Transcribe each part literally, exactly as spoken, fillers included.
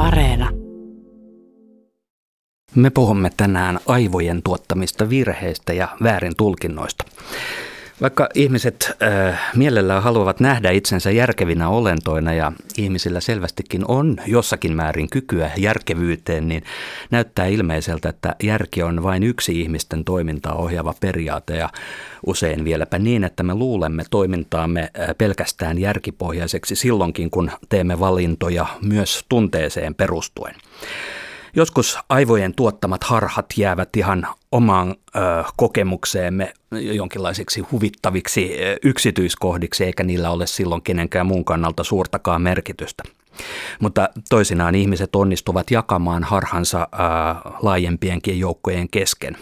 Areena. Me puhumme tänään aivojen tuottamista virheistä ja väärin tulkinnoista. Vaikka ihmiset äh, mielellään haluavat nähdä itsensä järkevinä olentoina ja ihmisillä selvästikin on jossakin määrin kykyä järkevyyteen, niin näyttää ilmeiseltä, että järki on vain yksi ihmisten toimintaa ohjaava periaate ja usein vieläpä niin, että me luulemme toimintaamme pelkästään järkipohjaiseksi silloinkin, kun teemme valintoja myös tunteeseen perustuen. Joskus aivojen tuottamat harhat jäävät ihan omaan ö, kokemukseemme jonkinlaisiksi huvittaviksi ö, yksityiskohdiksi, eikä niillä ole silloin kenenkään muun kannalta suurtakaan merkitystä. Mutta toisinaan ihmiset onnistuvat jakamaan harhansa ö, laajempienkin joukkojen kesken.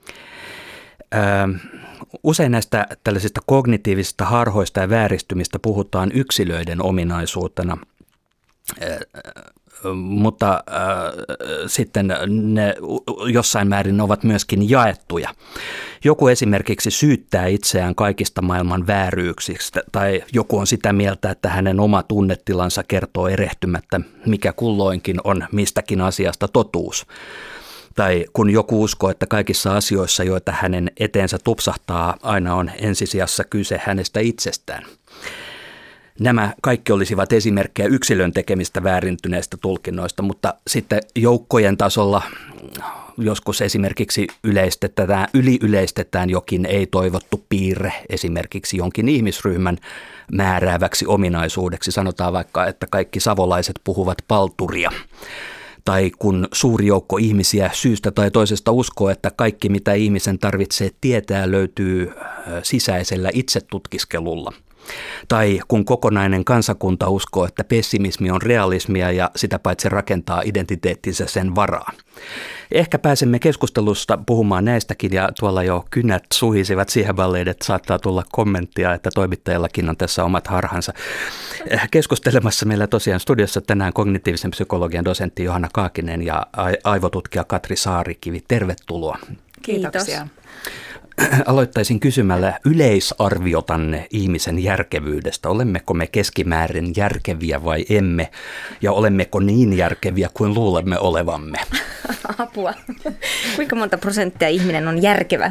Ö, usein näistä tällaisista kognitiivisista harhoista ja vääristymistä puhutaan yksilöiden ominaisuutena. Ö, Mutta äh, sitten ne jossain määrin ovat myöskin jaettuja. Joku esimerkiksi syyttää itseään kaikista maailman vääryyksistä tai joku on sitä mieltä, että hänen oma tunnetilansa kertoo erehtymättä, mikä kulloinkin on mistäkin asiasta totuus. Tai kun joku uskoo, että kaikissa asioissa, joita hänen eteensä tupsahtaa, aina on ensisijassa kyse hänestä itsestään. Nämä kaikki olisivat esimerkkejä yksilön tekemistä väärintyneistä tulkinnoista, mutta sitten joukkojen tasolla joskus esimerkiksi yleistetään, yliyleistetään jokin ei-toivottu piirre esimerkiksi jonkin ihmisryhmän määrääväksi ominaisuudeksi. Sanotaan vaikka, että kaikki savolaiset puhuvat palturia. Tai kun suuri joukko ihmisiä syystä tai toisesta uskoo, että kaikki mitä ihmisen tarvitsee tietää löytyy sisäisellä itsetutkiskelulla. Tai kun kokonainen kansakunta uskoo, että pessimismi on realismia ja sitä paitsi rakentaa identiteettinsä sen varaan. Ehkä pääsemme keskustelusta puhumaan näistäkin ja tuolla jo kynät suhisivat siihen väliin, että saattaa tulla kommenttia, että toimittajallakin on tässä omat harhansa. Keskustelemassa meillä tosiaan studiossa tänään kognitiivisen psykologian dosentti Johanna Kaakinen ja aivotutkija Katri Saarikivi. Tervetuloa. Kiitoksia. Aloittaisin kysymällä yleisarviotanne ihmisen järkevyydestä. Olemmeko me keskimäärin järkeviä vai emme? Ja olemmeko niin järkeviä kuin luulemme olevamme? Apua. Kuinka monta prosenttia ihminen on järkevä?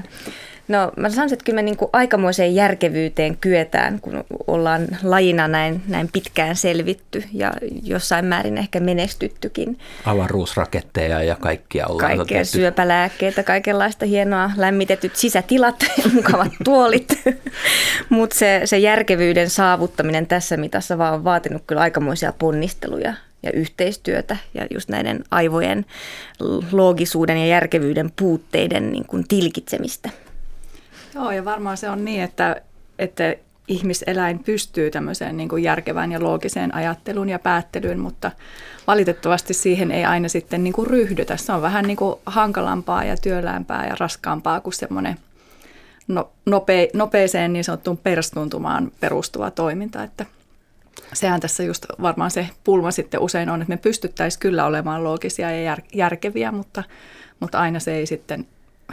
No mä sanoisin, että kyllä me niin kuin aikamoiseen järkevyyteen kyetään, kun ollaan lajina näin, näin pitkään selvitty ja jossain määrin ehkä menestyttykin. Avaruusraketteja ja kaikkia ollaan Kaikkea otettu. Syöpälääkkeitä, kaikenlaista hienoa, lämmitetyt sisätilat ja mukavat tuolit. Mutta se, se järkevyyden saavuttaminen tässä mitassa vaan on vaatinut kyllä aikamoisia ponnisteluja ja yhteistyötä ja just näiden aivojen loogisuuden ja järkevyyden puutteiden niin kuin tilkitsemistä. Joo, ja varmaan se on niin, että, että ihmiseläin pystyy tämmöiseen niin kuin järkevään ja loogiseen ajatteluun ja päättelyyn, mutta valitettavasti siihen ei aina sitten niin kuin ryhdytä. Se on vähän niin kuin hankalampaa ja työläämpää ja raskaampaa kuin semmoinen no, nope, nopeeseen niin sanottuun perstuntumaan perustuva toiminta. Että sehän tässä just varmaan se pulma sitten usein on, että me pystyttäisiin kyllä olemaan loogisia ja jär, järkeviä, mutta, mutta aina se ei sitten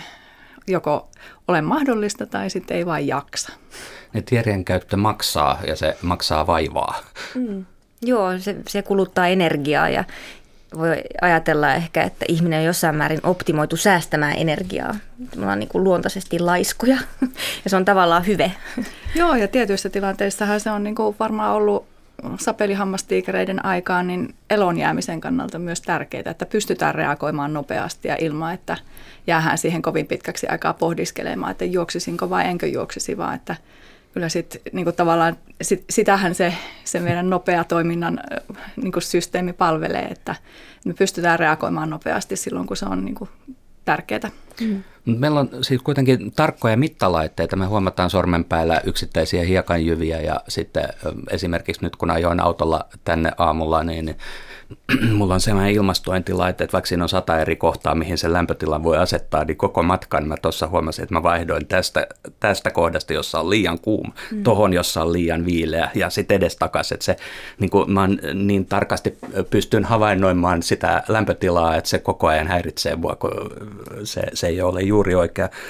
joko ole mahdollista tai sitten ei vain jaksa. Että järjen käyttö maksaa ja se maksaa vaivaa. Mm. Joo, se, se kuluttaa energiaa ja voi ajatella ehkä, että ihminen on jossain määrin optimoitu säästämään energiaa. Me ollaan niin kuin luontaisesti laiskoja ja se on tavallaan hyve. Joo, ja tietyissä tilanteissahan se on niin kuin varmaan ollut sapelihammastiikereiden aikaan niin elonjäämisen kannalta myös tärkeää, että pystytään reagoimaan nopeasti ja ilman, että jäähän siihen kovin pitkäksi aikaa pohdiskelemaan, että juoksisinko vai enkö juoksisi, vaan että kyllä sit, niin kuin tavallaan sit, sitähän se, se meidän nopea toiminnan niin kuin systeemi palvelee, että me pystytään reagoimaan nopeasti silloin, kun se on niin kuin tärkeää. Mm. Meillä on siis kuitenkin tarkkoja mittalaitteita. Me huomataan sormen päällä yksittäisiä hiekanjyviä ja sitten esimerkiksi nyt kun ajoin autolla tänne aamulla, niin mulla on sellainen ilmastointilaite, että vaikka siinä on sata eri kohtaa, mihin sen lämpötilan voi asettaa, niin koko matkan mä tuossa huomasin, että mä vaihdoin tästä, tästä kohdasta, jossa on liian kuuma, mm. tohon, jossa on liian viileä ja sitten edestakaisin. Että se, niin kuin mä niin tarkasti pystyn havainnoimaan sitä lämpötilaa, että se koko ajan häiritsee mua, kun se, se ei ole juuri oikea.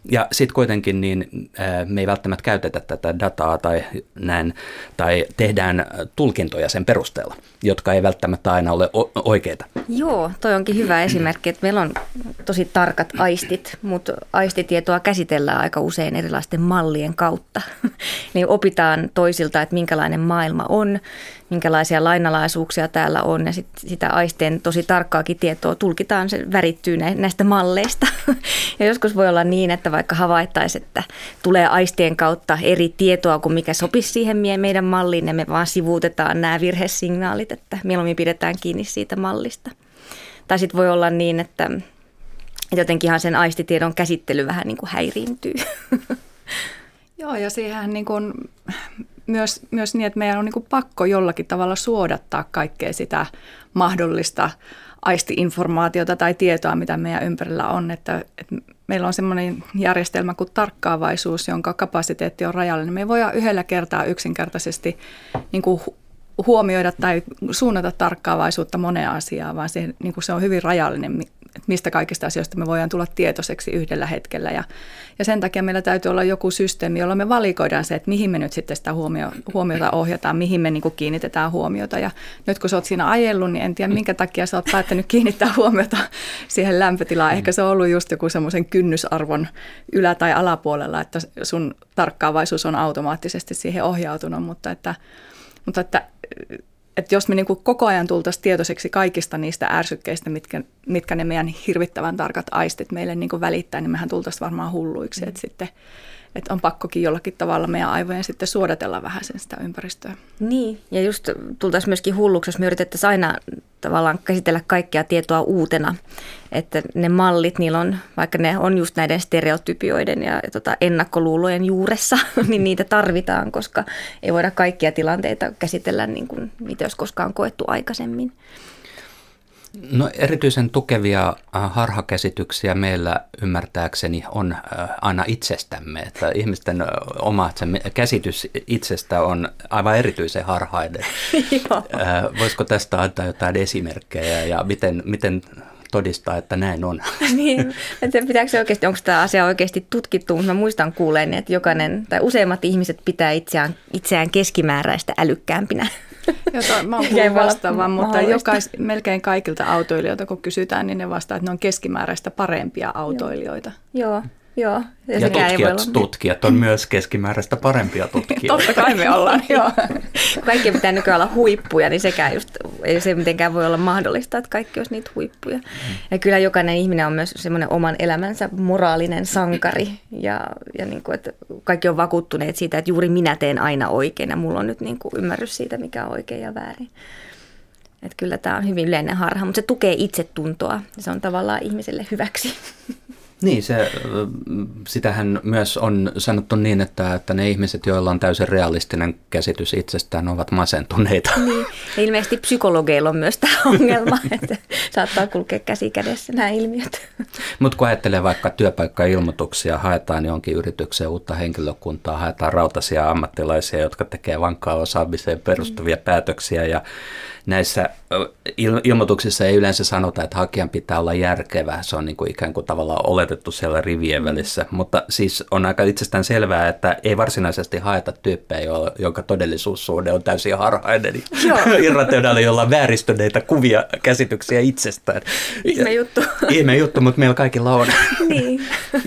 Ja sitten kuitenkin niin me ei välttämättä käytetä tätä dataa tai näin, tai tehdään tulkintoja sen perusteella, jotka ei välttämättä aina ole oikeita. Joo, toi onkin hyvä esimerkki, että meillä on tosi tarkat aistit, mutta aistitietoa käsitellään aika usein erilaisten mallien kautta. Niin opitaan toisilta, että minkälainen maailma on, minkälaisia lainalaisuuksia täällä on, ja sit sitä aisteen tosi tarkkaakin tietoa tulkitaan, se värittyy näistä malleista. Ja joskus voi olla niin, että vaikka havaittaisiin, että tulee aistien kautta eri tietoa kuin mikä sopisi siihen meidän malliin, ja me vaan sivuutetaan nämä virhesignaalit, että mieluummin pidetään kiinni siitä mallista. Tai sitten voi olla niin, että jotenkinhan sen aistitiedon käsittely vähän niin kuin häiriintyy. Joo, ja siihen niin kuin myös, myös niin, että meidän on niin kuin pakko jollakin tavalla suodattaa kaikkea sitä mahdollista aisti-informaatiota tai tietoa, mitä meidän ympärillä on. Että, että meillä on semmoinen järjestelmä kuin tarkkaavaisuus, jonka kapasiteetti on rajallinen. Me ei voida yhdellä kertaa yksinkertaisesti niin kuin huomioida tai suunnata tarkkaavaisuutta moneen asiaan, vaan se, niin kuin se on hyvin rajallinen, että mistä kaikista asioista me voidaan tulla tietoiseksi yhdellä hetkellä. Ja, ja sen takia meillä täytyy olla joku systeemi, jolla me valikoidaan se, että mihin me nyt sitten sitä huomio, huomiota ohjataan, mihin me niin kuin kiinnitetään huomiota. Ja nyt kun sä oot siinä ajellut, niin en tiedä minkä takia sä oot päättänyt kiinnittää huomiota siihen lämpötilaan. Ehkä se on ollut just joku semmoisen kynnysarvon ylä- tai alapuolella, että sun tarkkaavaisuus on automaattisesti siihen ohjautunut, mutta että Mutta että, että jos me niin kuin koko ajan tultaisiin tietoiseksi kaikista niistä ärsykkeistä, mitkä, mitkä ne meidän hirvittävän tarkat aistit meille niin kuin välittää, niin mehän tultaisiin varmaan hulluiksi. Mm. Että, sitten, että on pakkokin jollakin tavalla meidän aivojen sitten suodatella vähän sen sitä ympäristöä. Niin, ja just tultaisiin myöskin hulluksi, jos me yritettäisiin aina tavallaan käsitellä kaikkea tietoa uutena. Että ne mallit, niillä on, vaikka ne on just näiden stereotypioiden ja, ja tota, ennakkoluulojen juuressa, niin niitä tarvitaan, koska ei voida kaikkia tilanteita käsitellä niin kuin niitä olisi koskaan koettu aikaisemmin. No erityisen tukevia harhakäsityksiä meillä ymmärtääkseni on aina itsestämme, että ihmisten oma käsitys itsestä on aivan erityisen harhainen. Voisiko tästä antaa jotain esimerkkejä ja miten, miten todistaa, että näin on? Niin, että pitääkö se oikeasti, onko tämä asia oikeasti tutkittu, mutta mä muistan kuulleen, että jokainen tai useimmat ihmiset pitää itseään, itseään keskimääräistä älykkäämpinä. Jota, mä oon kuullut vastaavan, mutta jokais, melkein kaikilta autoilijoilta, kun kysytään, niin ne vastaa, että ne on keskimääräistä parempia autoilijoita. Joo, joo. Joo, ja ja tutkijat, tutkijat on myös keskimääräistä parempia tutkijoita. Totta kai me ollaan, joo. Kaikki pitää nykyään olla huippuja, niin sekään just, ei se mitenkään voi olla mahdollista, että kaikki olisi niitä huippuja. Mm. Ja kyllä jokainen ihminen on myös semmoinen oman elämänsä moraalinen sankari. Ja, ja niin kuin, että kaikki on vakuuttuneet siitä, että juuri minä teen aina oikein ja mulla on nyt niin kuin ymmärrys siitä, mikä on oikein ja väärin. Että kyllä tämä on hyvin yleinen harha, mutta se tukee itsetuntoa ja se on tavallaan ihmiselle hyväksi. Niin, se, sitähän myös on sanottu niin, että, että ne ihmiset, joilla on täysin realistinen käsitys itsestään, ovat masentuneita. Niin, ja ilmeisesti psykologeilla on myös tämä ongelma, että saattaa kulkea käsi kädessä nämä ilmiöt. Mutta kun ajattelee vaikka työpaikkailmoituksia, haetaan jonkin yritykseen uutta henkilökuntaa, haetaan rautaisia ammattilaisia, jotka tekee vankkaa osaamiseen perustuvia mm. päätöksiä ja näissä ilmoituksissa ei yleensä sanota, että hakijan pitää olla järkevä. Se on niin kuin ikään kuin tavallaan oletettu siellä rivien välissä. Mutta siis on aika itsestään selvää, että ei varsinaisesti haeta tyyppejä, jonka todellisuussuhde on täysin harhainen. Irrationaali, jolla on vääristyneitä kuvia, käsityksiä itsestään. Ihme juttu. Ihme juttu, mutta meillä kaikilla on. Niin.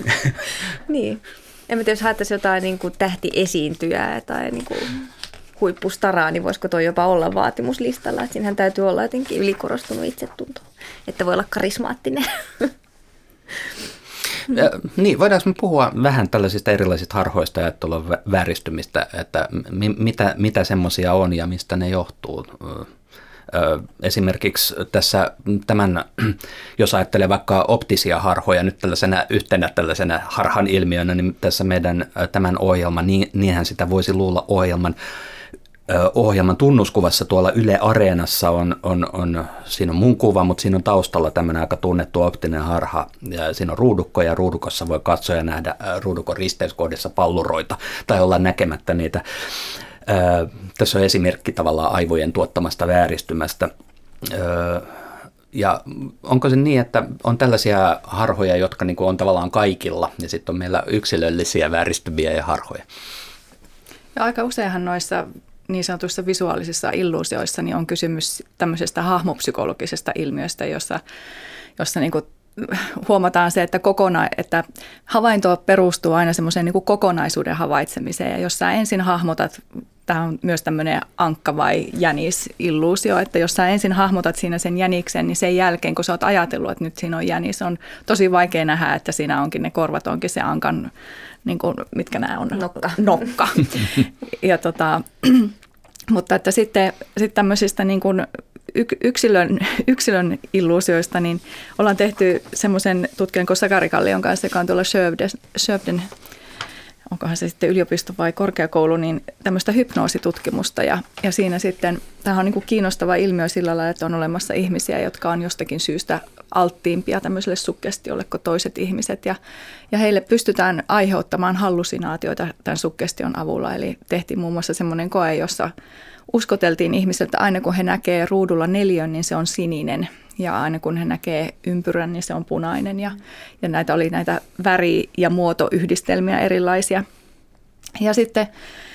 niin. En tiedä, jos haettaisiin jotain niin kuin tähtiesiintyjää tai niin kuin huippustaraa, niin voisiko tuo jopa olla vaatimuslistalla. Että siinähän täytyy olla jotenkin ylikorostunut itsetunto, että voi olla karismaattinen. Ja, niin, voidaanko me puhua vähän tällaisista erilaisista harhoista ja ajattelun vääristymistä, että mi, mitä, mitä semmoisia on ja mistä ne johtuu? Esimerkiksi tässä tämän, jos ajattelee vaikka optisia harhoja nyt tällaisena yhtenä tällaisena harhan ilmiönä, niin tässä meidän tämän ohjelman, niin, niinhän sitä voisi luulla ohjelman, ohjelman tunnuskuvassa tuolla Yle Areenassa on, on, on, siinä on mun kuva, mutta siinä on taustalla tämmöinen aika tunnettu optinen harha. Ja siinä on ruudukko ja ruudukossa voi katsoa ja nähdä ruudukon risteyskohdissa palluroita tai olla näkemättä niitä. Ää, tässä on esimerkki tavallaan aivojen tuottamasta vääristymästä. Ää, Ja onko se niin, että on tällaisia harhoja, jotka niin kuin on tavallaan kaikilla, ja sitten on meillä yksilöllisiä vääristymiä ja harhoja? Ja aika useinhan noissa niin sanotuissa visuaalisissa illuusioissa niin on kysymys tämmöisestä hahmopsykologisesta ilmiöstä, jossa, jossa niin kuin huomataan se, että, kokona, että havainto perustuu aina semmoiseen niin kuin kokonaisuuden havaitsemiseen. Ja jos sä ensin hahmotat, tämä on myös tämmöinen ankka- vai jänisilluusio, että jos sä ensin hahmotat siinä sen jäniksen, niin sen jälkeen, kun sä oot ajatellut, että nyt siinä on jänis, on tosi vaikea nähdä, että siinä onkin ne korvat, onkin se ankan, niin kuin, mitkä nämä on? Nokka. Nokka. ja tota, mutta että sitten, sitten tämmöisistä niin kuin yksilön, yksilön illuusioista, niin ollaan tehty semmoisen tutkijan kuin Sakari Kallion kanssa, joka on tuolla Skövden, onkohan se sitten yliopisto vai korkeakoulu, niin tämmöistä hypnoositutkimusta. Ja, ja siinä sitten, tämä on niin kuin kiinnostava ilmiö sillä lailla, että on olemassa ihmisiä, jotka on jostakin syystä alttiimpia tämmöiselle suggestiolle kuin toiset ihmiset. Ja, ja heille pystytään aiheuttamaan hallusinaatioita tämän suggestion avulla. Eli tehtiin muun muassa semmoinen koe, jossa uskoteltiin ihmisiltä, että aina kun he näkee ruudulla neliön, niin se on sininen. Ja aina kun he näkee ympyrän, niin se on punainen. Ja, ja näitä oli näitä väri- ja muotoyhdistelmiä erilaisia. Ja sitten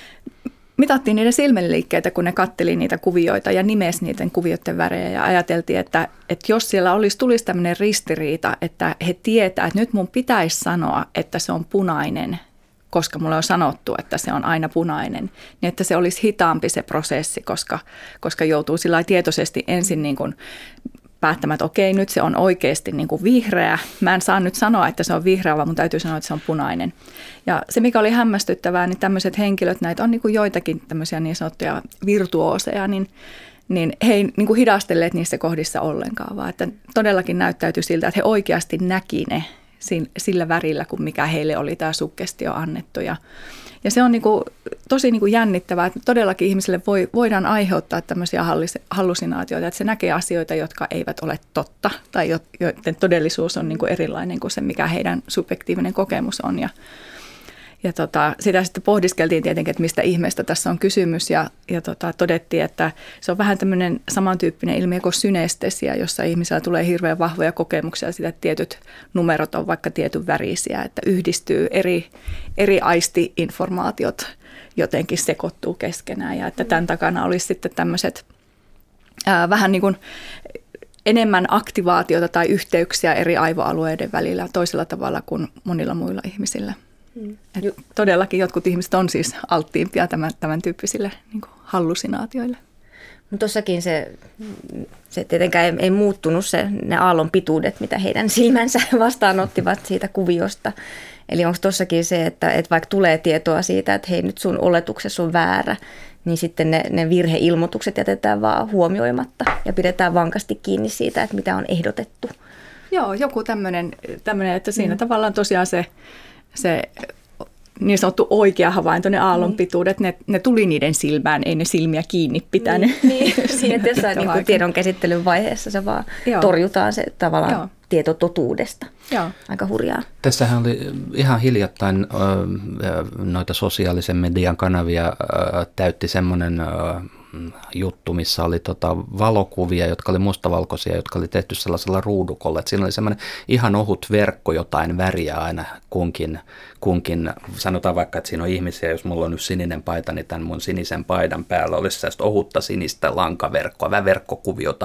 mitattiin niiden silmenliikkeitä, kun ne katteli niitä kuvioita ja nimesi niiden kuvioiden värejä. Ja ajateltiin, että, että jos siellä olisi, tulisi tämmöinen ristiriita, että he tietää, että nyt mun pitäisi sanoa, että se on punainen, koska mulle on sanottu, että se on aina punainen, niin että se olisi hitaampi se prosessi, koska, koska joutuu sillä lailla tietoisesti ensin niin kuin päättämään, että okei, nyt se on oikeasti niin kuin vihreä. Mä en saa nyt sanoa, että se on vihreä, vaan mun täytyy sanoa, että se on punainen. Ja se, mikä oli hämmästyttävää, niin tämmöiset henkilöt, näitä on niin kuin joitakin tämmöisiä niin sanottuja virtuooseja, niin, niin he ei niin kuin hidastelleet niissä kohdissa ollenkaan, vaan että todellakin näyttäytyi siltä, että he oikeasti näki ne sillä värillä, kuin mikä heille oli tämä suggestio annettu. Ja, ja se on niin kuin, tosi niin kuin jännittävää, että todellakin ihmisille voi, voidaan aiheuttaa tämmöisiä hallusinaatioita, että se näkee asioita, jotka eivät ole totta tai joiden todellisuus on niin kuin erilainen kuin se, mikä heidän subjektiivinen kokemus on. Ja, ja tota, sitä sitten pohdiskeltiin tietenkin, että mistä ihmeestä tässä on kysymys ja, ja tota, todettiin, että se on vähän tämmöinen samantyyppinen ilmiö kuin synestesia, jossa ihmisellä tulee hirveän vahvoja kokemuksia siitä, että tietyt numerot on vaikka tietyn värisiä, että yhdistyy eri, eri aisti-informaatiot jotenkin sekoittuu keskenään ja että tämän takana olisi sitten tämmöiset ää, vähän niin kuin enemmän aktivaatiota tai yhteyksiä eri aivoalueiden välillä toisella tavalla kuin monilla muilla ihmisillä. Mm. Todellakin jotkut ihmiset on siis alttiimpia tämän, tämän tyyppisille niin kuin hallusinaatioille. No tuossakin se, se tietenkään ei, ei muuttunut se, ne aallon pituudet, mitä heidän silmänsä vastaanottivat siitä kuviosta. Eli onko tuossakin se, että, että vaikka tulee tietoa siitä, että hei nyt sun oletuksessa on väärä, niin sitten ne, ne virheilmoitukset jätetään vaan huomioimatta ja pidetään vankasti kiinni siitä, että mitä on ehdotettu. Joo, joku tämmöinen, tämmöinen että siinä mm. tavallaan tosiaan se se niin sanottu oikea havainto, ne aallon pituudet, ne, ne tuli niiden silmään, ei ne silmiä kiinni pitänyt. Niin, niin. Siinä jossain niin tiedon käsittelyn vaiheessa se vaan Joo. torjutaan se tavallaan Joo. tieto totuudesta. Joo. Aika hurjaa. Tässähän oli ihan hiljattain noita sosiaalisen median kanavia täytti semmoinen juttu, missä oli tota valokuvia, jotka oli mustavalkoisia, jotka oli tehty sellaisella ruudukolla. Että siinä oli semmoinen ihan ohut verkko, jotain väriä aina kunkin, kunkin. Sanotaan vaikka, että siinä on ihmisiä, jos mulla on nyt sininen paita, niin tämän mun sinisen paidan päällä olisi sellaista ohutta sinistä lankaverkkoa, verkkokuviota.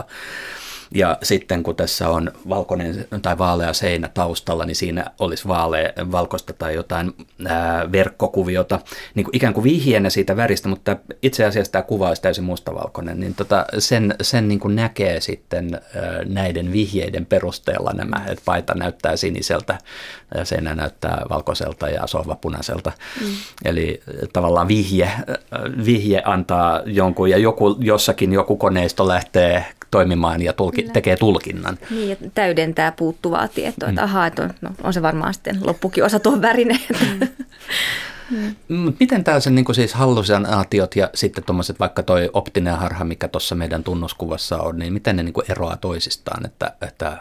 Ja sitten kun tässä on valkoinen tai vaalea seinä taustalla, niin siinä olisi vaalea, valkoista tai jotain ää, verkkokuviota, niin kuin ikään kuin vihjeenä siitä väristä, mutta itse asiassa tämä kuva olisi täysin mustavalkoinen, niin tota, sen, sen niin kuin näkee sitten ää, näiden vihjeiden perusteella nämä, että paita näyttää siniseltä, seinä näyttää valkoiselta ja sohva punaiselta. Mm. Eli tavallaan vihje, vihje antaa jonkun ja joku, jossakin joku koneisto lähtee toimimaan ja tulki, tekee tulkinnan. Niin, ja täydentää puuttuvaa tietoa, että mm. ahaa, että on, no, on se varmaan sitten loppukin osa tuon värinen. Mm. Miten tällaiset niin siis hallusinaatiot ja sitten tuommoiset vaikka toi optinen harha, mikä tuossa meidän tunnuskuvassa on, niin miten ne niin kuin eroaa toisistaan, että, että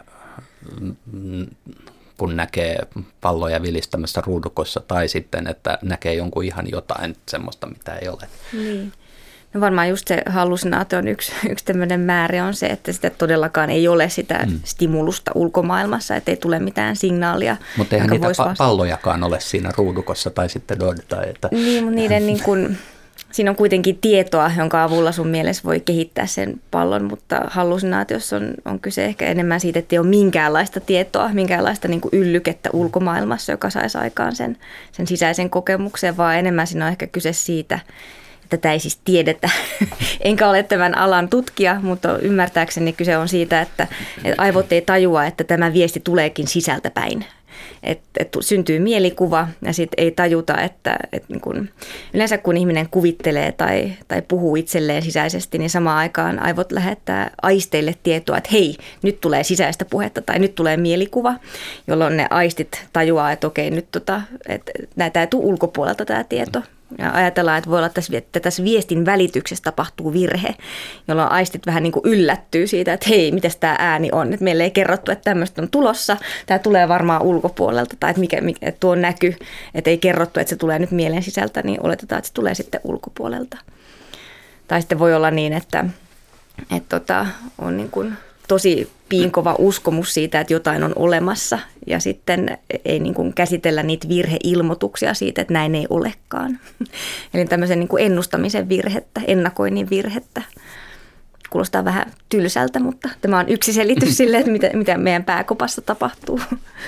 kun näkee palloja vilistämässä ruudukossa tai sitten, että näkee jonkun ihan jotain semmoista, mitä ei ole? Niin. No varmaan just se hallusinaation yksi, yksi tämmöinen määrä on se, että sitä todellakaan ei ole sitä mm. stimulusta ulkomaailmassa, että ei tule mitään signaalia. Mutta eihän niitä pa- pallojakaan ole siinä ruudukossa tai sitten dod. Tai että... Niin, mutta niiden niin kuin, siinä on kuitenkin tietoa, jonka avulla sun mielessä voi kehittää sen pallon, mutta hallusinaatiossa on, on kyse ehkä enemmän siitä, että ei ole minkäänlaista tietoa, minkäänlaista niin kuin yllykettä ulkomaailmassa, joka saisi aikaan sen, sen sisäisen kokemuksen, vaan enemmän siinä on ehkä kyse siitä, että tätä ei siis tiedetä. Enkä ole tämän alan tutkija, mutta ymmärtääkseni kyse on siitä, että, että aivot ei tajua, että tämä viesti tuleekin sisältä päin. Että et syntyy mielikuva ja sitten ei tajuta, että et niin kun, yleensä kun ihminen kuvittelee tai, tai puhuu itselleen sisäisesti, niin samaan aikaan aivot lähettää aisteille tietoa, että hei, nyt tulee sisäistä puhetta tai nyt tulee mielikuva, jolloin ne aistit tajuaa, että okei, nyt tota, että näitä ei tule ulkopuolelta tämä tieto. Ja ajatellaan, että voi olla, että tässä viestin välityksessä tapahtuu virhe, jolloin aistit vähän niin kuin yllättyy siitä, että hei, mitäs tämä ääni on. Että meille ei kerrottu, että tämmöistä on tulossa, tämä tulee varmaan ulkopuolelta tai että, mikä, mikä, että tuo näky, että ei kerrottu, että se tulee nyt mielen sisältä, niin oletetaan, että se tulee sitten ulkopuolelta. Tai sitten voi olla niin, että, että tota, on niin kuin tosi piinkova uskomus siitä, että jotain on olemassa ja sitten ei niin kuin käsitellä niitä virheilmoituksia siitä, että näin ei olekaan. Eli tämmöisen niin kuin ennustamisen virhettä, ennakoinnin virhettä. Kuulostaa vähän tylsältä, mutta tämä on yksi selitys sille, että mitä, mitä meidän pääkopassa tapahtuu.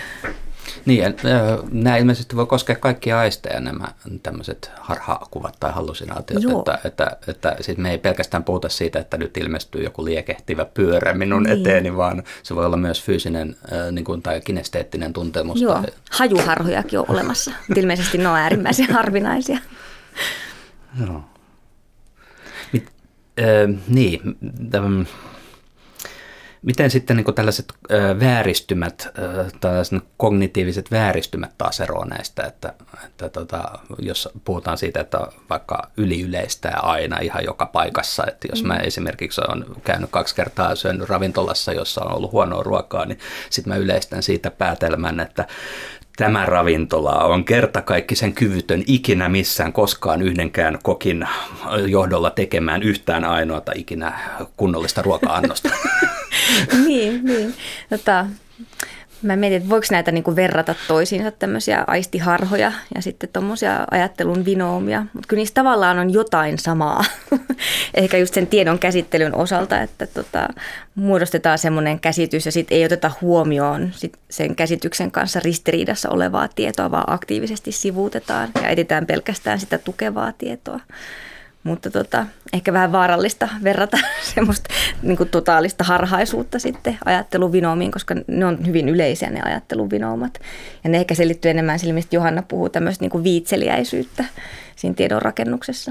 Niin, nämä ilmeisesti voi koskea kaikkia aisteja, nämä tämmöiset harhakuvat tai hallusinaatiot, Joo. että, että, että sit me ei pelkästään puhuta siitä, että nyt ilmestyy joku liekehtivä pyörä minun niin. eteeni, vaan se voi olla myös fyysinen niin kuin, tai kinesteettinen tuntemus. Joo, tai... hajuharhojakin on olemassa, ilmeisesti ne on äärimmäisen harvinaisia. Joo. Mit, äh, niin, tämän... Miten sitten niin kuin tällaiset ö, vääristymät, ö, tällaiset kognitiiviset vääristymät taas eroavat näistä, että, että tota, jos puhutaan siitä, että vaikka yliyleistää aina ihan joka paikassa, että jos mä esimerkiksi olen käynyt kaksi kertaa syönyt ravintolassa, jossa on ollut huonoa ruokaa, niin sitten mä yleistän siitä päätelmän, että tämä ravintola on kertakaikkisen kyvytön ikinä missään koskaan yhdenkään kokin johdolla tekemään yhtään ainoata ikinä kunnollista ruoka-annosta. niin, niin. Tota, mä mietin, että voiko näitä niinku verrata toisiinsa tämmöisiä aistiharhoja ja sitten tuommoisia ajattelun vinoomia, mutta kyllä niissä tavallaan on jotain samaa. Ehkä just sen tiedon käsittelyn osalta, että tota, muodostetaan semmoinen käsitys ja sitten ei oteta huomioon sit sen käsityksen kanssa ristiriidassa olevaa tietoa, vaan aktiivisesti sivuutetaan ja etsitään pelkästään sitä tukevaa tietoa. Mutta tota, ehkä vähän vaarallista verrata semmoista niin kuin totaalista harhaisuutta sitten ajatteluvinoomiin, koska ne on hyvin yleisiä ne ajatteluvinoomat. Ja ne ehkä selittyy enemmän sillä, mistä Johanna puhuu, tämmöistä niin kuin viitseliäisyyttä siinä tiedon rakennuksessa.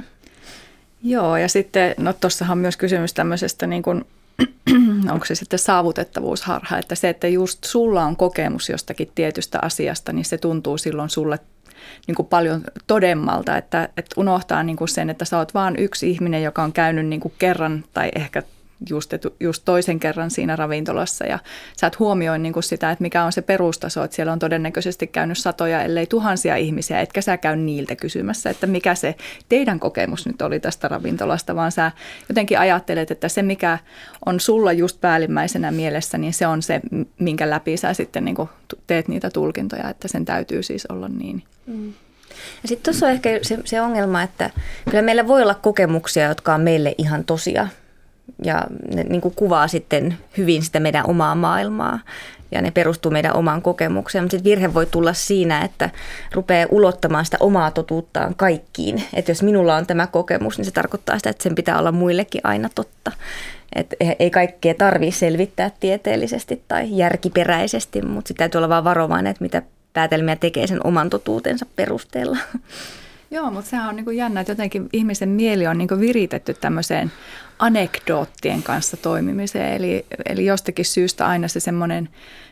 Joo, ja sitten, no tuossahan on myös kysymys tämmöisestä, niin kuin, onko se sitten saavutettavuusharha, että se, että just sulla on kokemus jostakin tietystä asiasta, niin se tuntuu silloin sulle niin kuin paljon todemmalta, että, että unohtaa niin kuin sen, että sä oot vaan yksi ihminen, joka on käynyt niin kuin kerran tai ehkä just, just toisen kerran siinä ravintolassa ja sä et huomioi niin kuin sitä, että mikä on se perustaso, että siellä on todennäköisesti käynyt satoja, ellei tuhansia ihmisiä, etkä sä käy niiltä kysymässä, että mikä se teidän kokemus nyt oli tästä ravintolasta, vaan sä jotenkin ajattelet, että se mikä on sulla just päällimmäisenä mielessä, niin se on se, minkä läpi sä sitten niin kuin teet niitä tulkintoja, että sen täytyy siis olla niin. Mm. Ja sitten tuossa on ehkä se, se ongelma, että kyllä meillä voi olla kokemuksia, jotka on meille ihan tosia ja ne niin kuin kuvaa sitten hyvin sitä meidän omaa maailmaa ja ne perustuu meidän omaan kokemukseen, mutta sitten virhe voi tulla siinä, että rupeaa ulottamaan sitä omaa totuuttaan kaikkiin. Että jos minulla on tämä kokemus, niin se tarkoittaa sitä, että sen pitää olla muillekin aina totta. Että ei kaikkea tarvitse selvittää tieteellisesti tai järkiperäisesti, mutta sitten täytyy olla vaan varovainen, että mitä päätelmiä tekee sen oman totuutensa perusteella. Joo, mutta sehän on niin kuin jännä, että jotenkin ihmisen mieli on niin kuin viritetty tämmöiseen anekdoottien kanssa toimimiseen. Eli, eli jostakin syystä aina se semmoinen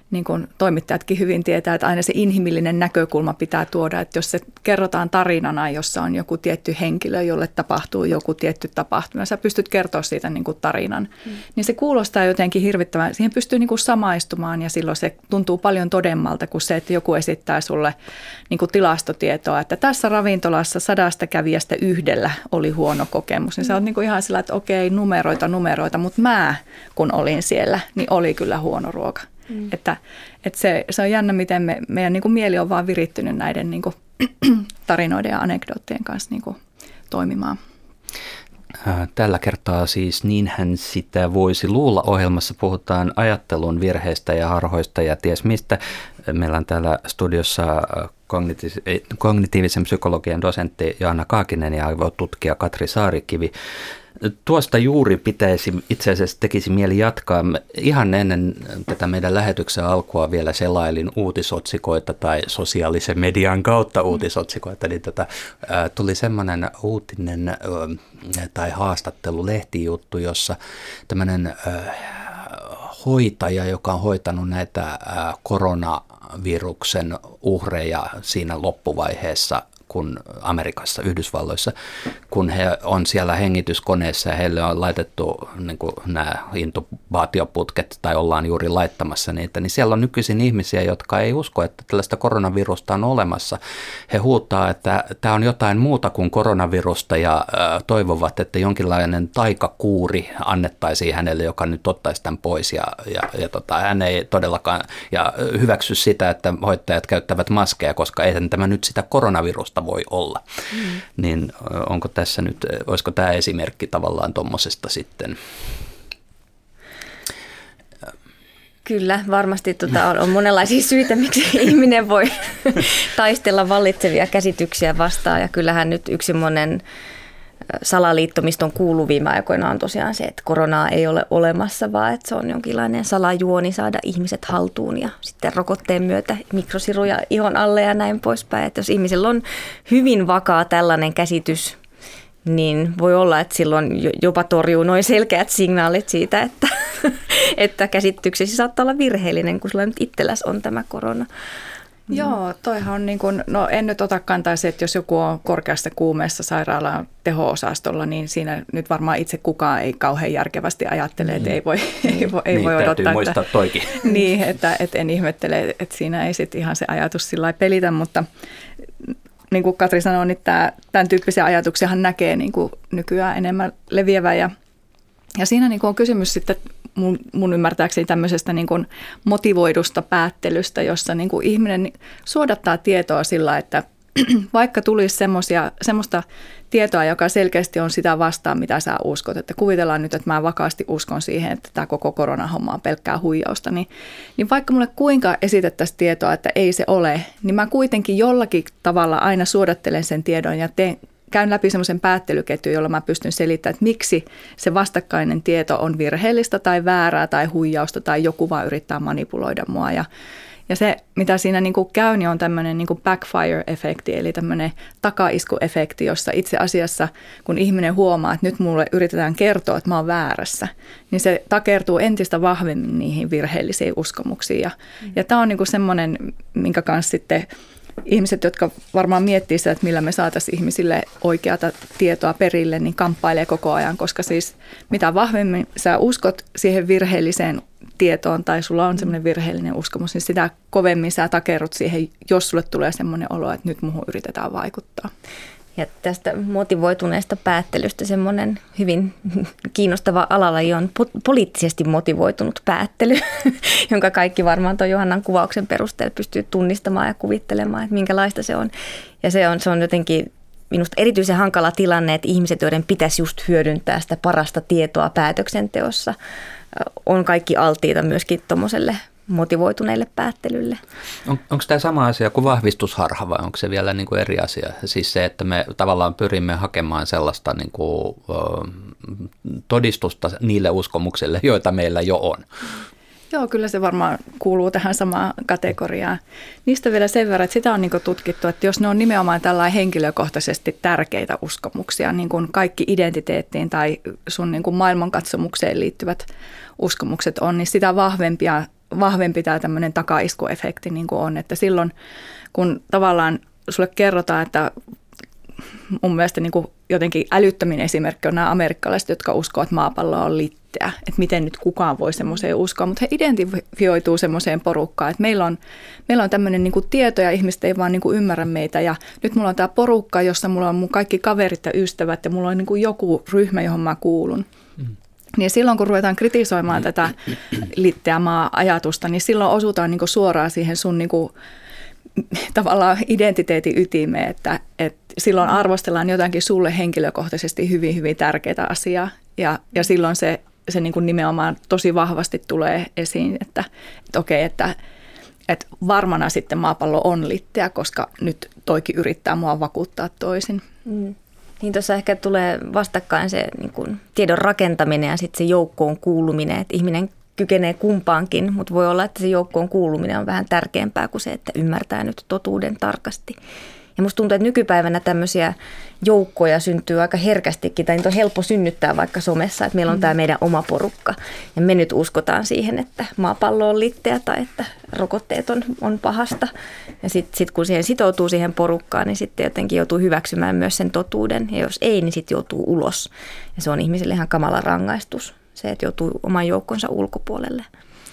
niin kuin toimittajatkin hyvin tietää, että aina se inhimillinen näkökulma pitää tuoda, että jos se kerrotaan tarinana, jossa on joku tietty henkilö, jolle tapahtuu joku tietty tapahtuma, sä pystyt kertoa siitä niin kuin tarinan, mm. niin se kuulostaa jotenkin hirvittävän, siihen pystyy niin kuin samaistumaan ja silloin se tuntuu paljon todemmalta kuin se, että joku esittää sulle niin kuin tilastotietoa, että tässä ravintolassa sadasta kävijästä yhdellä oli huono kokemus, niin sä oot niin kuin ihan sillä, että okei, numeroita, numeroita, mutta mä kun olin siellä, niin oli kyllä huono ruoka. Mm. Että, että se, se on jännä, miten me, meidän niin kuin mieli on vaan virittynyt näiden niin kuin, tarinoiden ja anekdoottien kanssa niin kuin, toimimaan. Tällä kertaa siis Niinhän sitä voisi luulla -ohjelmassa puhutaan ajattelun virheistä ja harhoista ja ties mistä. Meillä on täällä studiossa kognitiivisen psykologian dosentti Joanna Kaakinen ja aivotutkija Katri Saarikivi. Tuosta juuri pitäisi, itse asiassa tekisi mieli jatkaa. Ihan ennen tätä meidän lähetyksen alkua vielä selailin uutisotsikoita tai sosiaalisen median kautta uutisotsikoita, niin tätä, ää, tuli semmoinen uutinen ää, tai haastattelu, lehtijuttu, jossa tämmöinen ää, hoitaja, joka on hoitanut näitä ää, koronaviruksen uhreja siinä loppuvaiheessa, kun Amerikassa, Yhdysvalloissa, kun he on siellä hengityskoneessa ja heille on laitettu niin kuin nämä intubaatioputket tai ollaan juuri laittamassa niitä, niin siellä on nykyisin ihmisiä, jotka ei usko, että tällaista koronavirusta on olemassa. He huutaa, että tämä on jotain muuta kuin koronavirusta ja äh, toivovat, että jonkinlainen taikakuuri annettaisiin hänelle, joka nyt ottaisi tämän pois ja, ja, ja tota, hän ei todellakaan ja hyväksy sitä, että hoitajat käyttävät maskeja, koska eihän tämä nyt sitä koronavirusta voi olla. Mm. Niin onko tässä nyt, olisiko tämä esimerkki tavallaan tuommoisesta sitten? Kyllä, varmasti tuota on, on monenlaisia syitä, miksi ihminen voi taistella vallitsevia käsityksiä vastaan. Ja kyllähän nyt yksi monen salaliittomiston kuuluu viime aikoina on tosiaan se, että koronaa ei ole olemassa, vaan että se on jonkinlainen salajuoni saada ihmiset haltuun ja sitten rokotteen myötä mikrosiruja ihon alle ja näin poispäin. Että jos ihmisellä on hyvin vakaa tällainen käsitys, niin voi olla, että silloin jopa torjuu noin selkeät signaalit siitä, että, että käsityksesi saattaa olla virheellinen, kun sulla nyt itselläsi on tämä korona. Mm. Joo, toihan on niin kuin, no en nyt ota kantaa se, että jos joku on korkeassa kuumeessa sairaalan teho-osastolla, niin siinä nyt varmaan itse kukaan ei kauhean järkevästi ajattele, mm. että ei voi, ei voi, ei niin, voi odottaa. Täytyy muistaa että, toikin. Niin, että, että en ihmettele, että siinä ei sitten ihan se ajatus sillä lailla pelitä, mutta niin kuin Katri sanoi, niin tämä, tämän tyyppisiä ajatuksiahan näkee niin kuin nykyään enemmän leviävän ja, ja siinä niin kuin on kysymys sitten mun, mun ymmärtääkseni tämmöisestä niin kuin motivoidusta päättelystä, jossa niin kuin ihminen suodattaa tietoa sillä, että vaikka tulisi semmoista tietoa, joka selkeästi on sitä vastaan, mitä sä uskot, että kuvitellaan nyt, että mä vakaasti uskon siihen, että tämä koko koronahomma on pelkkää huijausta, niin, niin vaikka mulle kuinka esitettäisiin tietoa, että ei se ole, niin mä kuitenkin jollakin tavalla aina suodattelen sen tiedon ja teen, käyn läpi semmoisen päättelyketjun, jolla mä pystyn selittämään, että miksi se vastakkainen tieto on virheellistä tai väärää tai huijausta tai joku vaan yrittää manipuloida mua. Ja, ja se, mitä siinä niin kuin käy, niin on tämmöinen niin kuin backfire-efekti, eli tämmöinen takaiskuefekti, jossa itse asiassa, kun ihminen huomaa, että nyt mulle yritetään kertoa, että mä oon väärässä, niin se takertuu entistä vahvemmin niihin virheellisiin uskomuksiin. Ja, mm. ja tämä on niin kuin semmoinen, minkä kanssa sitten ihmiset, jotka varmaan miettii sitä, että millä me saataisiin ihmisille oikeata tietoa perille, niin kamppailee koko ajan, koska siis mitä vahvemmin sä uskot siihen virheelliseen tietoon tai sulla on semmoinen virheellinen uskomus, niin sitä kovemmin sä takerrut siihen, jos sulle tulee semmoinen olo, että nyt muuhun yritetään vaikuttaa. Ja tästä motivoituneesta päättelystä semmoinen hyvin kiinnostava alalaji on po- poliittisesti motivoitunut päättely, jonka kaikki varmaan tuon Johannan kuvauksen perusteella pystyy tunnistamaan ja kuvittelemaan, että minkälaista se on. Ja se on, se on jotenkin minusta erityisen hankala tilanne, että ihmiset, joiden pitäisi just hyödyntää sitä parasta tietoa päätöksenteossa, on kaikki alttiita myöskin tuommoiselle motivoituneille päättelylle. On, onko tämä sama asia kuin vahvistusharha vai onko se vielä niin kuin eri asia? Siis se, että me tavallaan pyrimme hakemaan sellaista niin kuin, ö, todistusta niille uskomuksille, joita meillä jo on. Joo, kyllä se varmaan kuuluu tähän samaan kategoriaan. Niistä vielä sen verran, että sitä on niin kuin tutkittu, että jos ne on nimenomaan tällainen henkilökohtaisesti tärkeitä uskomuksia, niin kuin kaikki identiteettiin tai sun niin kuin maailmankatsomukseen liittyvät uskomukset on, niin sitä vahvempia vahvempi tämä tämmöinen takaiskuefekti niin kuin on, että silloin kun tavallaan sulle kerrotaan, että mun mielestä niin kuin jotenkin älyttömin esimerkki on nämä amerikkalaiset, jotka uskoo, että maapallo on litteä. Että miten nyt kukaan voi semmoiseen uskoa, mutta he identifioituu semmoiseen porukkaan, että meillä on, meillä on tämmöinen niin kuin tieto ja ihmiset ei vaan niin kuin ymmärrä meitä. Ja nyt mulla on tämä porukka, jossa mulla on mun kaikki kaverit ja ystävät ja mulla on niin kuin joku ryhmä, johon mä kuulun. Mm. Niin silloin kun ruvetaan kritisoimaan tätä litteä maa-ajatusta, niin silloin osutaan niin kuin suoraan siihen sun niin kuin tavallaan identiteetin ytimeen, että, että silloin arvostellaan jotakin sulle henkilökohtaisesti hyvin, hyvin tärkeää asiaa ja, ja silloin se, se niin kuin nimenomaan tosi vahvasti tulee esiin, että, että okei, että, että varmana sitten maapallo on litteä, koska nyt toikin yrittää mua vakuuttaa toisin. Mm. Niin tuossa ehkä tulee vastakkain se niin kuin tiedon rakentaminen ja sitten se joukkoon kuuluminen, että ihminen kykenee kumpaankin, mutta voi olla, että se joukkoon kuuluminen on vähän tärkeämpää kuin se, että ymmärtää nyt totuuden tarkasti. Ja musta tuntuu, että nykypäivänä tämmöisiä joukkoja syntyy aika herkästikin, tai niitä on helppo synnyttää vaikka somessa, että meillä on tämä meidän oma porukka. Ja me nyt uskotaan siihen, että maapallo on litteä tai että rokotteet on, on pahasta. Ja sitten sit kun siihen sitoutuu siihen porukkaan, niin sitten jotenkin joutuu hyväksymään myös sen totuuden. Ja jos ei, niin sitten joutuu ulos. Ja se on ihmisille ihan kamala rangaistus. Se, että joutuu oman joukkonsa ulkopuolelle.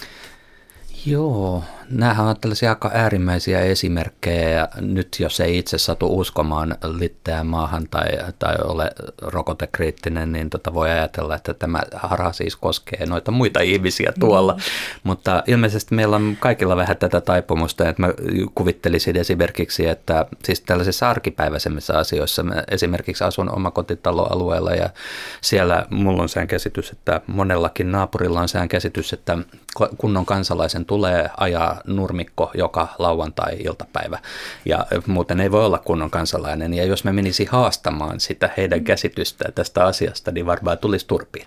Joo, nämähän on tällaisia aika äärimmäisiä esimerkkejä ja nyt jos ei itse satu uskomaan litteään maahan tai, tai ole rokotekriittinen, niin tota voi ajatella, että tämä harha siis koskee noita muita ihmisiä tuolla. Mm. Mutta ilmeisesti meillä on kaikilla vähän tätä taipumusta, että mä kuvittelisin esimerkiksi, että siis tällaisissa arkipäiväisemmissä asioissa mä esimerkiksi asun omakotitaloalueella ja siellä mulla on sään käsitys, että monellakin naapurilla on sään käsitys, että kunnon kansalaisen tulee ajaa nurmikko joka lauantai-iltapäivä ja muuten ei voi olla kunnon kansalainen. Ja jos me menisi haastamaan sitä heidän käsitystään tästä asiasta, niin varmaan tulisi turpiin.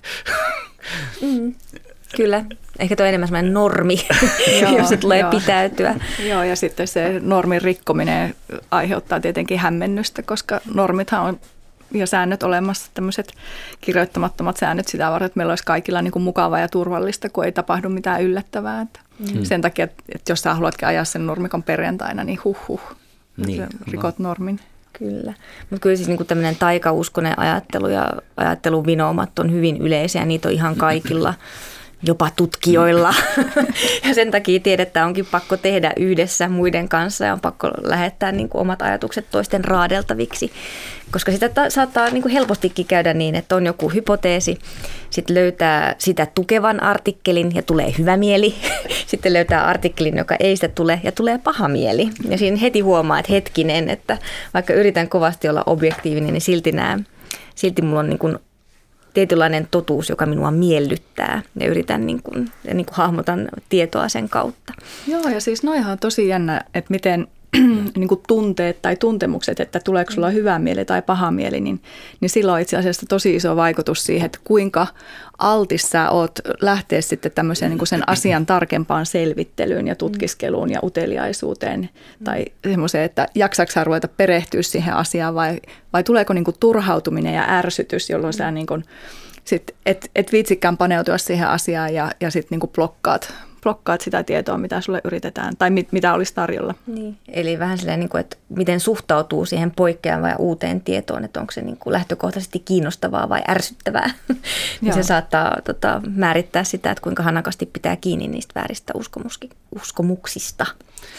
Mm, kyllä. Ehkä tuo on enemmän sellainen normi, jos se tulee joo. pitäytyä. Joo, ja sitten se normin rikkominen aiheuttaa tietenkin hämmennystä, koska normithan on ja säännöt olemassa, tämmöiset kirjoittamattomat säännöt sitä varten, että meillä olisi kaikilla niin kuin mukavaa ja turvallista, kun ei tapahdu mitään yllättävää. Että mm. Sen takia, että jos sä haluatkin ajaa sen nurmikon perjantaina, niin huh huh, niin, rikot no. normin. Kyllä, mutta kyllä siis niin tämmöinen taikauskonen ajattelu ja ajattelun vinoumat on hyvin yleisiä, niitä on ihan kaikilla. Jopa tutkijoilla. Ja sen takia tiedettä onkin pakko tehdä yhdessä muiden kanssa ja on pakko lähettää niin kuin omat ajatukset toisten raadeltaviksi. Koska sitä ta- saattaa niin kuin helpostikin käydä niin, että on joku hypoteesi, sitten löytää sitä tukevan artikkelin ja tulee hyvä mieli. Sitten löytää artikkelin, joka ei sitä tule ja tulee paha mieli. Ja siinä heti huomaa, että hetkinen, että vaikka yritän kovasti olla objektiivinen, niin silti, nämä, silti mulla on niin kuin tietynlainen totuus, joka minua miellyttää ja yritän niin kuin, ja niin kuin hahmotan tietoa sen kautta. Joo, ja siis noihan on tosi jännä, että miten niin kuin tunteet tai tuntemukset, että tuleeko sulla hyvä mieli tai paha mieli, niin, niin sillä on itse asiassa tosi iso vaikutus siihen, että kuinka altis sä oot lähteä sitten tämmöiseen niin kuin sen asian tarkempaan selvittelyyn ja tutkiskeluun ja uteliaisuuteen tai semmoiseen, että jaksaako sä ruveta perehtyä siihen asiaan vai, vai tuleeko niin kuin turhautuminen ja ärsytys, jolloin sä niin kuin sit et, et viitsikään paneutua siihen asiaan ja, ja sitten niin kuin blokkaat. blokkaat sitä tietoa, mitä sulle yritetään, tai mit, mitä olisi tarjolla. Niin. Eli vähän silleen, niin kuin, että miten suhtautuu siihen poikkeavaan ja uuteen tietoon, että onko se niin kuin lähtökohtaisesti kiinnostavaa vai ärsyttävää. Niin se saattaa tota, määrittää sitä, että kuinka hanakasti pitää kiinni niistä vääristä uskomuksista.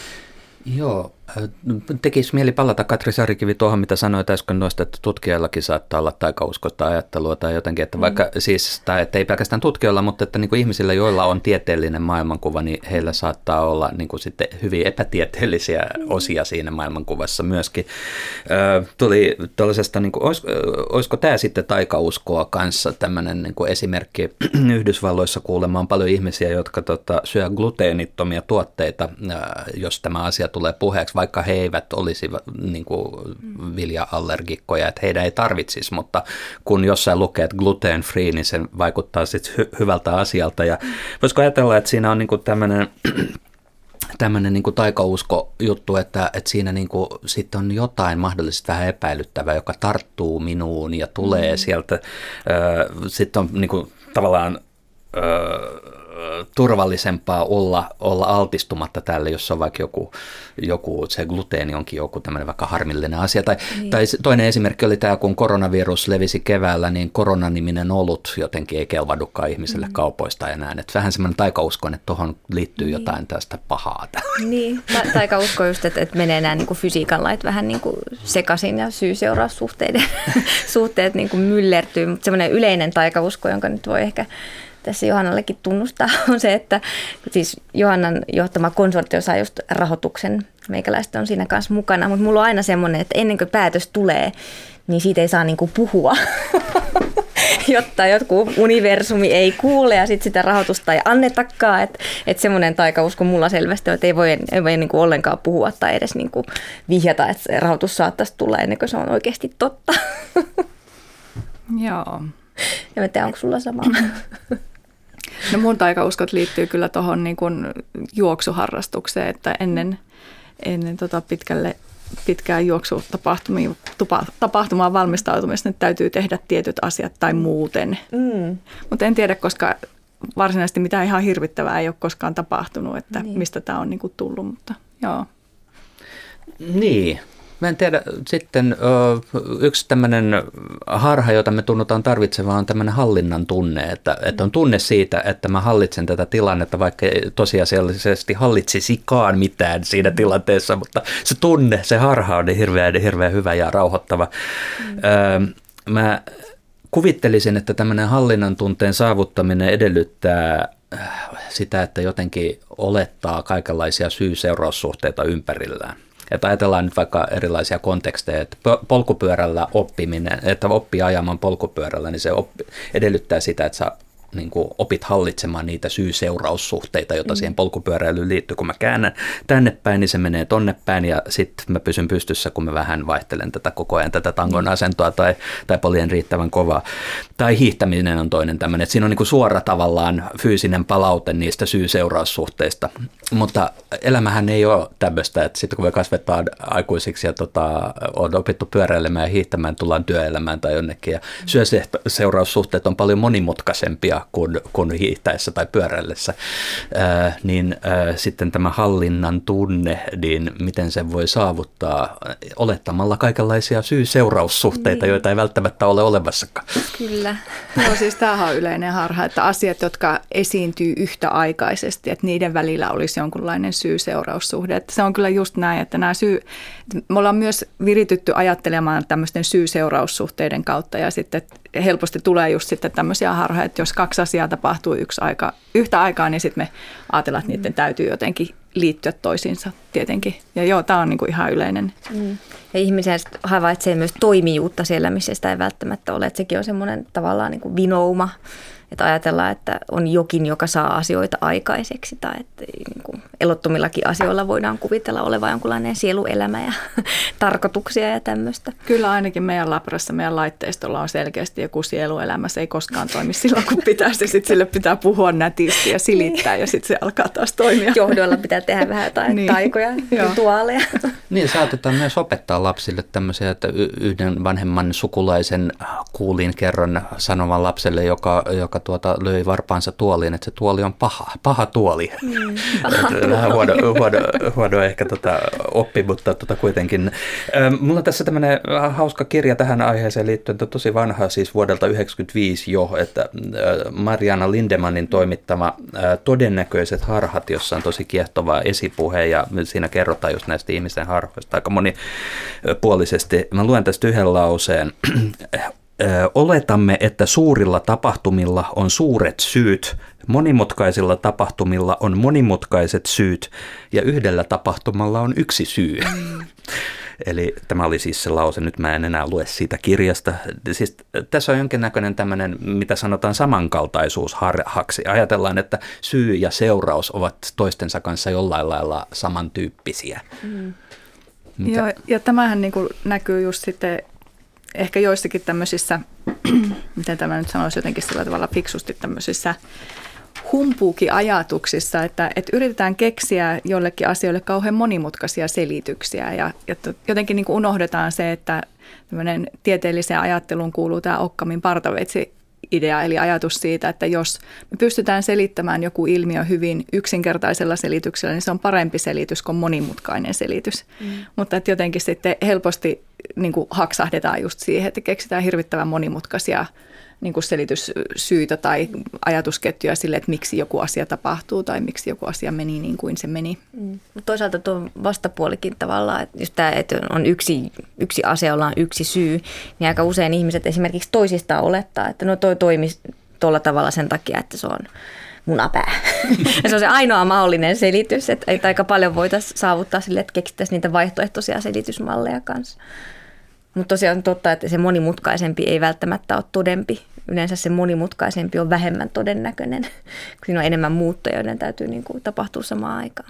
Joo, tekisi mieli palata Katri Saarikivi tuohon, mitä sanoit äsken noista, että tutkijallakin saattaa olla taikauskosta ajattelua tai jotenkin, että vaikka mm. siis, tai että ei pelkästään tutkijoilla, mutta että niin kuin ihmisillä, joilla on tieteellinen maailmankuva, niin heillä saattaa olla niin kuin sitten hyvin epätieteellisiä osia siinä maailmankuvassa myöskin. Ö, tuli tuollaisesta, niin kuin, olis, olisiko tämä sitten taikauskoa kanssa tämmöinen niin kuin esimerkki Yhdysvalloissa kuulemaan paljon ihmisiä, jotka tota, syö gluteenittomia tuotteita, jos tämä asia tulee puheeksi, vaikka he eivät olisi niin kuin vilja-allergikkoja, että heidän ei tarvitsisi, mutta kun jossain lukee, että gluten free, niin se vaikuttaa sitten hy- hyvältä asialta. Ja voisiko ajatella, että siinä on niin kuin tämmöinen tämmöinen niin kuin taikausko-juttu, että, että siinä niin kuin sitten on jotain mahdollisesti vähän epäilyttävää, joka tarttuu minuun ja tulee mm. sieltä. Sitten on niin kuin tavallaan turvallisempaa olla, olla altistumatta tälle, jos on vaikka joku, joku se gluteeni onkin joku tämmöinen vaikka harmillinen asia. Tai, niin. tai toinen esimerkki oli tämä, kun koronavirus levisi keväällä, niin koronaniminen olut jotenkin ei kelvahdukaan ihmiselle mm. kaupoista enää. Et vähän semmoinen taikauskon, että tuohon liittyy niin. jotain tästä pahaa. Niin, Ta- taikausko just, että, että menee nämä niin kuin fysiikan lait vähän niin kuin sekaisin ja syy-seuraussuhteiden suhteet niin kuin myllertyy, mutta semmoinen yleinen taikausko, jonka nyt voi ehkä tässä Johannallekin tunnustaa, on se, että siis Johannan johtama konsortio saa just rahoituksen. Meikäläiset on siinä kanssa mukana, mutta mulla on aina semmoinen, että ennen kuin päätös tulee, niin siitä ei saa niinku puhua, jotta jotkut universumi ei kuule ja sitten sitä rahoitusta ei annetakaan. Että et semmoinen taikausko mulla selvästi on, että ei voi, ei voi niinku ollenkaan puhua tai edes niinku vihjata, että se rahoitus saattaisi tulla ennen kuin se on oikeasti totta. Joo. Ja mä tiedän, onko sulla sama? No mun taikauskot liittyy kyllä tuohon niin kuin juoksuharrastukseen, että ennen, ennen tota pitkälle, pitkään juoksutapahtumaan valmistautumista nyt täytyy tehdä tietyt asiat tai muuten. Mm. Mutta en tiedä, koska varsinaisesti mitään ihan hirvittävää ei ole koskaan tapahtunut, että niin. mistä tämä on niin kuin tullut, mutta joo. Niin. Mä en tiedä, sitten yksi tämmöinen harha, jota me tunnutaan tarvitsemaan, on tämmöinen hallinnan tunne, että, että on tunne siitä, että mä hallitsen tätä tilannetta, vaikka tosiasiallisesti hallitsisikaan mitään siinä tilanteessa, mutta se tunne, se harha on niin hirveän, hirveän hyvä ja rauhoittava. Mm. Mä kuvittelisin, että tämmöinen hallinnan tunteen saavuttaminen edellyttää sitä, että jotenkin olettaa kaikenlaisia syy-seuraussuhteita ympärillään. Että ajatellaan nyt vaikka erilaisia konteksteja, että polkupyörällä oppiminen, että oppii ajamaan polkupyörällä, niin se oppi, edellyttää sitä, että sä niin kuin opit hallitsemaan niitä syy-seuraussuhteita, joita mm. siihen polkupyöräilyyn liittyy. Kun mä käännän tänne päin, niin se menee tonne päin ja sitten mä pysyn pystyssä, kun mä vähän vaihtelen tätä koko ajan, tätä tangon asentoa tai, tai poljen riittävän kovaa. Tai hiihtäminen on toinen tämmöinen, että siinä on niin kuin suora tavallaan fyysinen palaute niistä syy-seuraussuhteista. Mutta elämähän ei ole tämmöistä, että sitten kun me kasvetaan aikuisiksi ja tota, on opittu pyöräilemään ja hiihtämään, tullaan työelämään tai jonnekin. Ja syy-seuraussuhteet on paljon monimutkaisempia kuin, kuin hiihtäessä tai pyöräillessä. Ää, niin ää, sitten tämä hallinnan tunne, niin miten sen voi saavuttaa olettamalla kaikenlaisia syy-seuraussuhteita, niin. joita ei välttämättä ole olemassakaan. Kyllä. No siis tämähän on yleinen harha, että asiat, jotka esiintyy yhtäaikaisesti, että niiden välillä olisi jonkunlainen syy-seuraussuhde. Että se on kyllä just näin, että nämä syy, me ollaan myös viritytty ajattelemaan tämmöisten syy-seuraussuhteiden kautta ja sitten helposti tulee just sitten tämmöisiä harhoja, että jos kaksi asiaa tapahtuu yksi aika, yhtä aikaa, niin sitten me ajatellaan, että niiden täytyy jotenkin liittyä toisiinsa tietenkin. Ja joo, tämä on niinku ihan yleinen. Mm. Ja ihmisiä havaitsee myös toimijuutta siellä, missä sitä ei välttämättä ole. Että sekin on semmoinen tavallaan niin kuin vinouma, että ajatellaan, että on jokin, joka saa asioita aikaiseksi. Tai että niin kuin elottomillakin asioilla voidaan kuvitella olevan jonkunlainen sieluelämä ja tarkoituksia ja tämmöistä. Kyllä ainakin meidän labrassa, meidän laitteistolla on selkeästi joku sieluelämä. Se ei koskaan toimi silloin, kun pitäisi. Sitten sille pitää puhua nätisti ja silittää ja sitten se alkaa taas toimia. Johdoilla pitää tehdä vähän jotain niin. taikoja, rituaaleja. Niin, saatetaan myös opettaa lapsille tämmöisiä, että yhden vanhemman sukulaisen kuulin kerran sanovan lapselle, joka, joka tuota, löi varpaansa tuoliin, että se tuoli on paha, paha tuoli. Mm, paha tuoli. Huono, huono, huono ehkä tota oppi, mutta tota kuitenkin. Mulla on tässä tämmöinen hauska kirja tähän aiheeseen liittyen, tosi vanha, siis vuodelta yhdeksänkymmentäviisi jo, että Mariana Lindemanin toimittama Todennäköiset harhat, jossa on tosi kiehtova esipuhe ja siinä kerrotaan just näistä ihmisten harhoista aika monipuolisesti. Mä luen tästä yhden lauseen. Oletamme, että suurilla tapahtumilla on suuret syyt, monimutkaisilla tapahtumilla on monimutkaiset syyt ja yhdellä tapahtumalla on yksi syy. Mm. Eli tämä oli siis se lause, nyt mä en enää lue siitä kirjasta. Siis tässä on jonkinnäköinen tämmöinen, mitä sanotaan samankaltaisuusharhaksi. Ajatellaan, että syy ja seuraus ovat toistensa kanssa jollain lailla samantyyppisiä. Mm. Joo, ja tämähän niin kuin näkyy just sitten ehkä joissakin tämmöisissä, miten tämä nyt sanoisi jotenkin sillä tavalla fiksusti tämmöisissä humpuukiajatuksissa, että, että yritetään keksiä jollekin asioille kauhean monimutkaisia selityksiä ja, ja jotenkin niin kuin unohdetaan se, että tämmöinen tieteelliseen ajatteluun kuuluu tämä Occamin partaveitsi idea, eli ajatus siitä, että jos me pystytään selittämään joku ilmiö hyvin yksinkertaisella selityksellä, niin se on parempi selitys kuin monimutkainen selitys. Mm. Mutta että jotenkin sitten helposti niin kuin haksahdetaan just siihen, että keksitään hirvittävän monimutkaisia niin kuin selityssyitä tai ajatusketjuja sille, että miksi joku asia tapahtuu tai miksi joku asia meni niin kuin se meni. Mm. Toisaalta tuo vastapuolikin tavallaan, että just tämä, että on yksi, yksi asia, jolla on yksi syy, niin aika usein ihmiset esimerkiksi toisistaan olettaa, että no toi toimi tuolla tavalla sen takia, että se on munapää. Ja se on se ainoa mahdollinen selitys, että, että aika paljon voitaisiin saavuttaa sille, että keksittäisiin niitä vaihtoehtoisia selitysmalleja kanssa. Mutta tosiaan on totta, että se monimutkaisempi ei välttämättä ole todempi. Yleensä se monimutkaisempi on vähemmän todennäköinen, kun siinä on enemmän muuttoja, joiden täytyy niin kuin tapahtua samaan aikaan.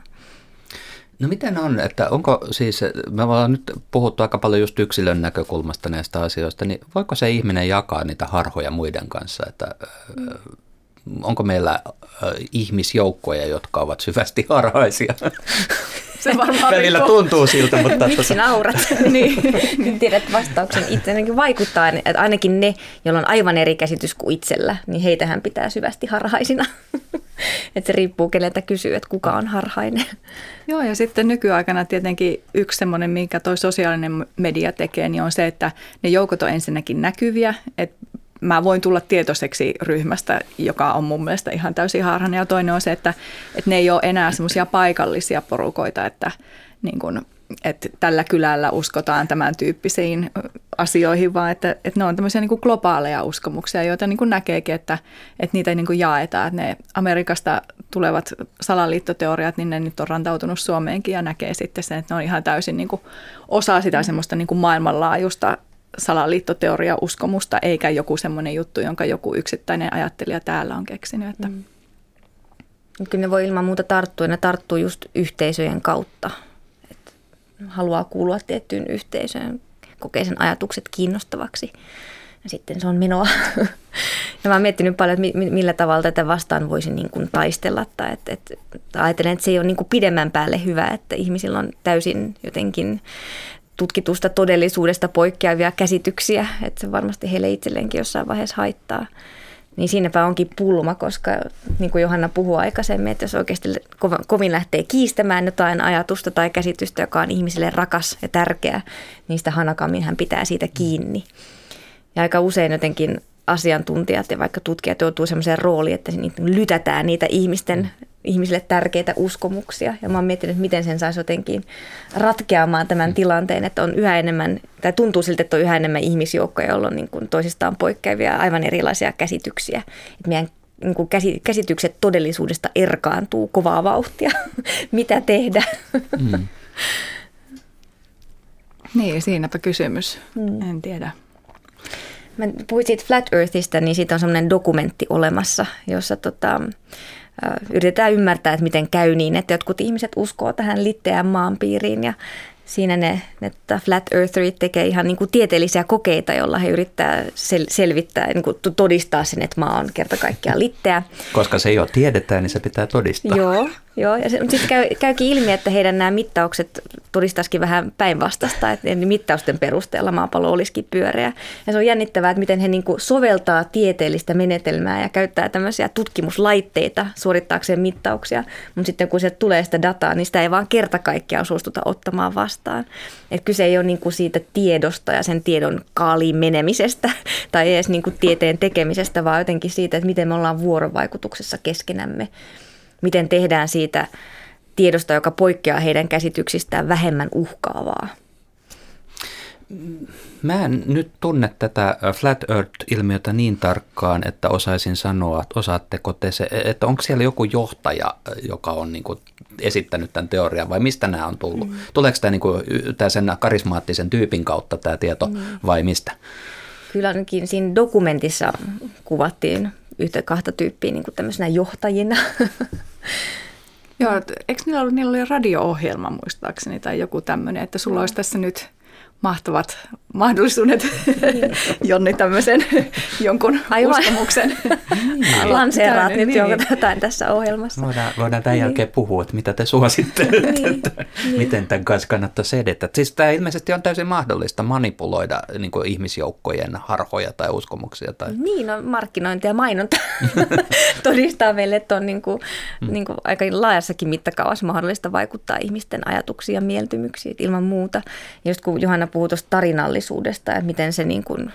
No miten on, että onko siis, me ollaan nyt puhuttu aika paljon just yksilön näkökulmasta näistä asioista, niin voiko se ihminen jakaa niitä harhoja muiden kanssa, että mm. onko meillä ihmisjoukkoja, jotka ovat syvästi harhaisia? Se varmaan välillä tuntuu siltä, mutta... Miksi naurat? Niin. Tiedät vastauksen itse. Ainakin vaikuttaa, että ainakin ne, joilla on aivan eri käsitys kuin itsellä, niin heitähän pitää syvästi harhaisina. Että se riippuu keneltä kysyy, että kuka on harhainen. Joo, ja sitten nykyaikana tietenkin yksi semmoinen, minkä toi sosiaalinen media tekee, niin on se, että ne joukot on ensinnäkin näkyviä, että mä voin tulla tietoiseksi ryhmästä, joka on mun mielestä ihan täysin harhainen. Ja toinen on se, että, että ne ei ole enää semmoisia paikallisia porukoita, että, niin kun, että tällä kylällä uskotaan tämän tyyppisiin asioihin, vaan että, että ne on tämmöisiä niin kuin globaaleja uskomuksia, joita niin kuin näkeekin, että, että niitä ei niin kuin jaetaan. Että ne Amerikasta tulevat salaliittoteoriat, niin ne nyt on rantautunut Suomeenkin ja näkee sitten sen, että ne on ihan täysin niin kuin osa sitä semmoista niin kuin maailmanlaajuista salaliittoteoria-uskomusta, eikä joku semmoinen juttu, jonka joku yksittäinen ajattelija täällä on keksinyt. Että. Mm. Kyllä ne voi ilman muuta tarttua, ja ne tarttuu just yhteisöjen kautta. Et haluaa kuulua tiettyyn yhteisöön, kokee sen ajatukset kiinnostavaksi, ja sitten se on menoa. Ja mä oon miettinyt paljon, että millä tavalla tätä vastaan voisi niin kuin taistella, tai että, että ajattelen, että se ei ole niin kuin pidemmän päälle hyvä, että ihmisillä on täysin jotenkin tutkitusta todellisuudesta poikkeavia käsityksiä, että se varmasti heille itselleenkin jossain vaiheessa haittaa. Niin siinäpä onkin pulma, koska niin kuin Johanna puhui aikaisemmin, että jos oikeasti kovin lähtee kiistämään jotain ajatusta tai käsitystä, joka on ihmisille rakas ja tärkeä, niin sitä hanakammin hän pitää siitä kiinni. Ja aika usein jotenkin asiantuntijat ja vaikka tutkijat joutuu sellaiseen rooliin, että lytätään niitä ihmisten, ihmisille tärkeitä uskomuksia. Ja mä oon miettinyt, että miten sen saisi jotenkin ratkeamaan tämän tilanteen, että on yhä enemmän, tai tuntuu siltä, että on yhä enemmän ihmisjoukkoja, joilla on niin kuin toisistaan poikkeavia aivan erilaisia käsityksiä. Että meidän niin kuin käsitykset todellisuudesta erkaantuu kovaa vauhtia. Mitä tehdä? Mm. Niin, siinäpä kysymys. Mm. En tiedä. Mä puhuit siitä Flat Earthistä, niin siitä on semmoinen dokumentti olemassa, jossa tota, yritetään ymmärtää, että miten käy niin, että jotkut ihmiset uskoo tähän litteään maanpiiriin ja siinä ne, ne Flat Eartherit tekee ihan niin kuin tieteellisiä kokeita, joilla he yrittää sel- selvittää, niin kuin todistaa sen, että maa on kerta kaikkiaan litteä. Koska se jo tiedetään, niin se pitää todistaa. Joo, joo. Ja sitten käy, käykin ilmi, että heidän nämä mittaukset todistaisikin vähän päinvastaista, että mittausten perusteella maapallo olisikin pyöreä. Ja se on jännittävää, että miten he niin kuin soveltaa tieteellistä menetelmää ja käyttää tämmöisiä tutkimuslaitteita suorittaakseen mittauksia, mutta sitten kun se tulee sitä dataa, niin sitä ei vaan kerta kaikkiaan suostuta ottamaan vastaan. Että kyse ei ole niin kuin siitä tiedosta ja sen tiedon kaaliin menemisestä tai edes niin kuin tieteen tekemisestä, vaan jotenkin siitä, että miten me ollaan vuorovaikutuksessa keskenämme. Miten tehdään siitä tiedosta, joka poikkeaa heidän käsityksistään, vähemmän uhkaavaa. Mä en nyt tunne tätä Flat Earth-ilmiötä niin tarkkaan, että osaisin sanoa, että osaatteko te se, että onko siellä joku johtaja, joka on niin kuin esittänyt tämän teorian vai mistä nämä on tullut? Mm. Tuleeko tämä, niin kuin, tämä sen karismaattisen tyypin kautta tämä tieto mm. vai mistä? Kyllä ainakin siinä dokumentissa kuvattiin yhtä kahta tyyppiä niin kuin tämmöisenä johtajina. Joo, eikö niillä ollut, niillä oli radio-ohjelma muistaakseni tai joku tämmöinen, että sulla olisi tässä nyt mahtavat mahdollisuudet, Jonni, tämmöisen jonkun Aivan. uskomuksen. Lanseeraat nyt niin. jotain tässä ohjelmassa. Voidaan, voidaan tämän jälkeen puhua, että mitä te suosittelette, niin. että niin. miten tämän kanssa kannattaisi edetä. Siis tämä ilmeisesti on täysin mahdollista manipuloida niin kuin ihmisjoukkojen harhoja tai uskomuksia. Tai... Niin, no, markkinointi ja mainonta todistaa meille, että on niin kuin, mm. niin kuin aika laajassakin mittakaavassa mahdollista vaikuttaa ihmisten ajatuksiin ja mieltymyksiin ilman muuta. Ja just kun Johanna puhui tuosta tarinallisuudesta ja miten se, niin kuin,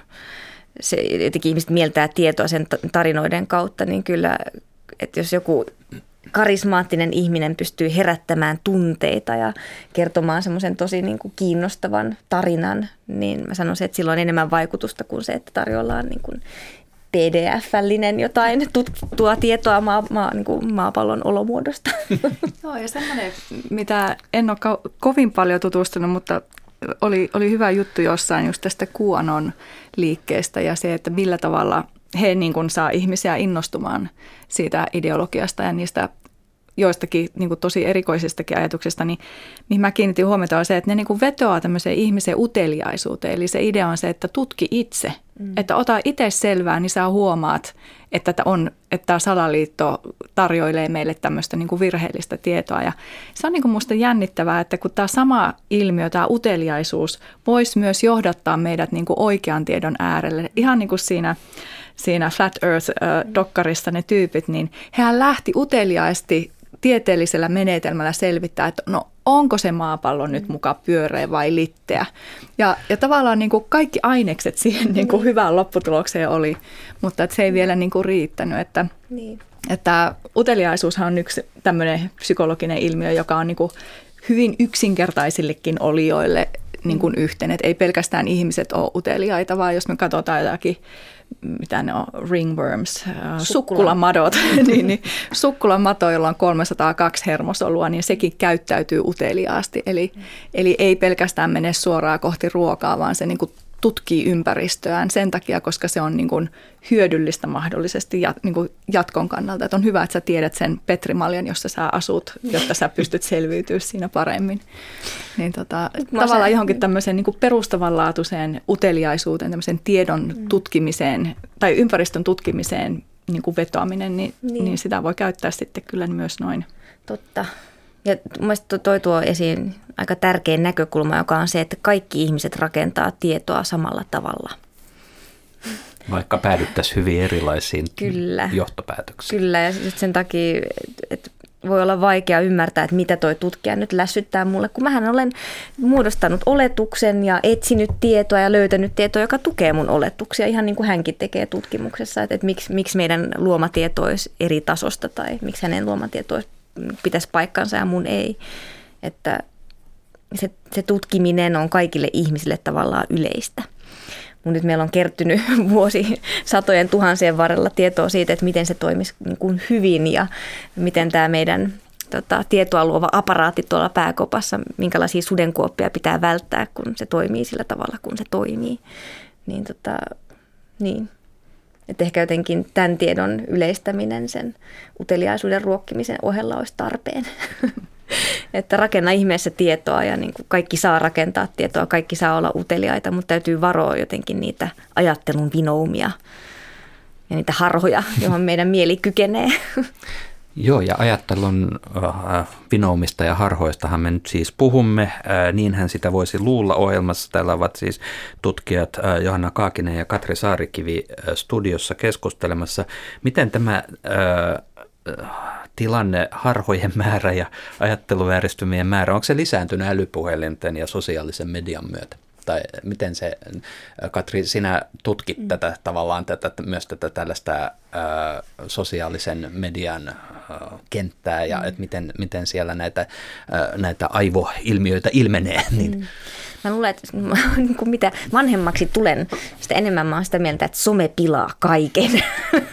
se jotenkin ihmiset mieltää tietoa sen tarinoiden kautta, niin kyllä, että jos joku karismaattinen ihminen pystyy herättämään tunteita ja kertomaan semmoisen tosi niin kuin kiinnostavan tarinan, niin mä sanoisin, että sillä on enemmän vaikutusta kuin se, että tarjollaan niin kuin P D F-lällinen jotain tutkittua tietoa maa, maa, niin kuin maapallon olomuodosta. Joo, ja semmoinen, mitä en ole ko- kovin paljon tutustunut, mutta oli, oli hyvä juttu jossain just tästä QAnon liikkeestä ja se, että millä tavalla he niin kuin saa ihmisiä innostumaan siitä ideologiasta ja niistä joistakin niin kuin tosi erikoisistakin ajatuksista, niin mihin mä kiinnitin huomiota on se, että ne niin kuin vetoaa tämmöiseen ihmisen uteliaisuuteen. Eli se idea on se, että tutki itse, mm. että ota itse selvää, niin sä huomaat, että on, että tämä salaliitto tarjoilee meille tämmöistä niin kuin virheellistä tietoa. Ja se on niin kuin musta jännittävää, että kun tämä sama ilmiö, tämä uteliaisuus, voisi myös johdattaa meidät niin kuin oikean tiedon äärelle. Ihan niin kuin siinä siinä Flat Earth-dokkarissa ne tyypit, niin hän lähti uteliaasti tieteellisellä menetelmällä selvittää, että no onko se maapallo nyt muka pyöreä vai litteä. Ja, ja tavallaan niin kuin kaikki ainekset siihen niin kuin hyvään lopputulokseen oli, mutta että se ei vielä niin kuin riittänyt. Että, niin. että uteliaisuushan on yksi tämmöinen psykologinen ilmiö, joka on niin kuin hyvin yksinkertaisillekin olijoille niin kuin yhteen. Että ei pelkästään ihmiset ole uteliaita, vaan jos me katsotaan jotakin, mitä ne on, ringworms, sukkulamadot, niin, niin sukkulamato, jolla on kolmesataakaksi hermosolua, niin sekin käyttäytyy uteliaasti. Eli, mm. eli ei pelkästään mene suoraan kohti ruokaa, vaan se niin kuin tutkii ympäristöään sen takia, koska se on niin kuin hyödyllistä mahdollisesti jat, niin kuin jatkon kannalta. Että on hyvä, että sä tiedät sen petrimaljan, jossa sä asut, jotta sä pystyt selviytyä siinä paremmin. Niin tota, tavallaan johonkin tämmöiseen niin kuin perustavanlaatuiseen uteliaisuuteen, tämmöiseen tiedon mm. tutkimiseen tai ympäristön tutkimiseen niin kuin vetoaminen, niin, niin. niin sitä voi käyttää sitten kyllä myös noin. Totta. Ja mielestäni toi tuo esiin aika tärkeä näkökulma, joka on se, että kaikki ihmiset rakentaa tietoa samalla tavalla. Vaikka päädyttäisiin hyvin erilaisiin Kyllä. johtopäätöksiin. Kyllä, ja sen takia, että voi olla vaikea ymmärtää, että mitä toi tutkija nyt lässyttää mulle, kun mähän olen muodostanut oletuksen ja etsinyt tietoa ja löytänyt tietoa, joka tukee mun oletuksia, ihan niin kuin hänkin tekee tutkimuksessa, että, että miksi, miksi meidän luomatieto olisi eri tasosta tai miksi hänen luomatieto pitäisi paikkansa ja mun ei. Että se, se tutkiminen on kaikille ihmisille tavallaan yleistä. Mun nyt meillä on kertynyt vuosi satojen tuhansien varrella tietoa siitä, että miten se toimisi niin kuin hyvin ja miten tämä meidän tota, tietoa luova aparaatti tuolla pääkopassa, minkälaisia sudenkuoppia pitää välttää, kun se toimii sillä tavalla, kun se toimii. Niin, tota, niin. Että ehkä jotenkin tämän tiedon yleistäminen sen uteliaisuuden ruokkimisen ohella olisi tarpeen. Että rakenna ihmeessä tietoa ja niin kuin kaikki saa rakentaa tietoa, kaikki saa olla uteliaita, mutta täytyy varoa jotenkin niitä ajattelun vinoumia ja niitä harhoja, johon meidän mieli kykenee. Joo, ja ajattelun äh, vinoumista ja harhoistahan me nyt siis puhumme. Äh, niinhän sitä voisi luulla ohjelmassa. Täällä ovat siis tutkijat äh, Johanna Kaakinen ja Katri Saarikivi äh, studiossa keskustelemassa. Miten tämä äh, tilanne, harhojen määrä ja ajatteluvääristymien määrä, onko se lisääntynyt älypuhelinten ja sosiaalisen median myötä? Tai miten se, Katri, sinä tutkit mm. tätä tavallaan, tätä, myös tätä tällaista ää, sosiaalisen median ää, kenttää ja mm. että miten, miten siellä näitä, ää, näitä aivoilmiöitä ilmenee? Niin. Mm. Mä luulen, että kun mitä vanhemmaksi tulen, sitä enemmän mä oon sitä mieltä, että some pilaa kaiken.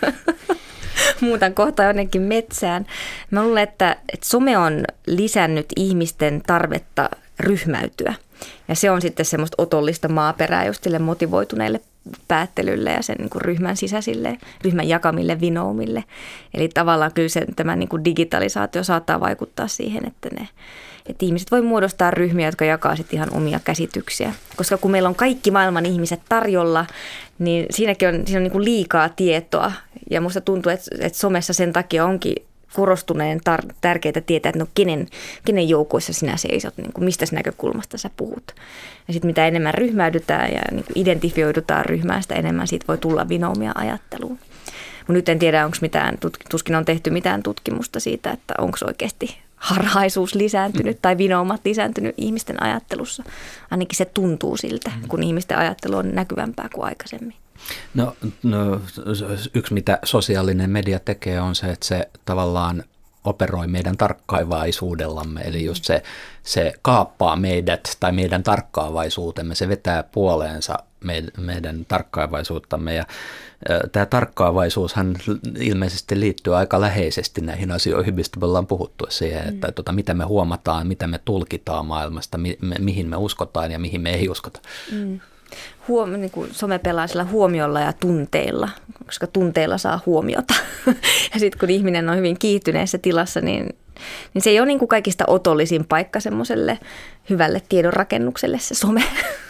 Muutan kohta jonnekin metsään. Mä luulen, että, että some on lisännyt ihmisten tarvetta ryhmäytyä. Ja se on sitten semmoista otollista maaperää just sille motivoituneille päättelylle ja sen niin kuin ryhmän sisäisille, ryhmän jakamille vinoumille. Eli tavallaan kyllä se, tämä niin kuin digitalisaatio saattaa vaikuttaa siihen, että, ne, että ihmiset voi muodostaa ryhmiä, jotka jakaa sitten ihan omia käsityksiä. Koska kun meillä on kaikki maailman ihmiset tarjolla, niin siinäkin on, siinä on niin kuin liikaa tietoa. Ja musta tuntuu, että, että somessa sen takia onkin korostuneen tar- tärkeää tietää, että no kenen, kenen joukoissa sinä seisot, niin kuin mistä näkökulmasta sä puhut. Ja sitten mitä enemmän ryhmäydytään ja niin kuin identifioidutaan ryhmään, sitä enemmän siitä voi tulla vinoumia ajatteluun. Mutta nyt en tiedä, onko mitään, tuskin on tehty mitään tutkimusta siitä, että onko oikeasti harhaisuus lisääntynyt tai vinoumat lisääntynyt ihmisten ajattelussa. Ainakin se tuntuu siltä, kun ihmisten ajattelu on näkyvämpää kuin aikaisemmin. No, no yksi mitä sosiaalinen media tekee on se, että se tavallaan operoi meidän tarkkaavaisuudellamme. Eli just se, se kaappaa meidät tai meidän tarkkaavaisuutemme, se vetää puoleensa meidän tarkkaavaisuuttamme. Ja tämä tarkkaavaisuushan ilmeisesti liittyy aika läheisesti näihin asioihin, mistä me ollaan puhuttu siihen, että mm. tota, mitä me huomataan, mitä me tulkitaan maailmasta, mi, me, mihin me uskotaan ja mihin me ei uskota. Mm. Huom, niin kuin some pelaa sillä huomiolla ja tunteilla, koska tunteilla saa huomiota. Ja sitten kun ihminen on hyvin kiihtyneessä tilassa, niin, niin se ei ole niin kuin kaikista otollisin paikka semmoiselle hyvälle tiedonrakennukselle se some.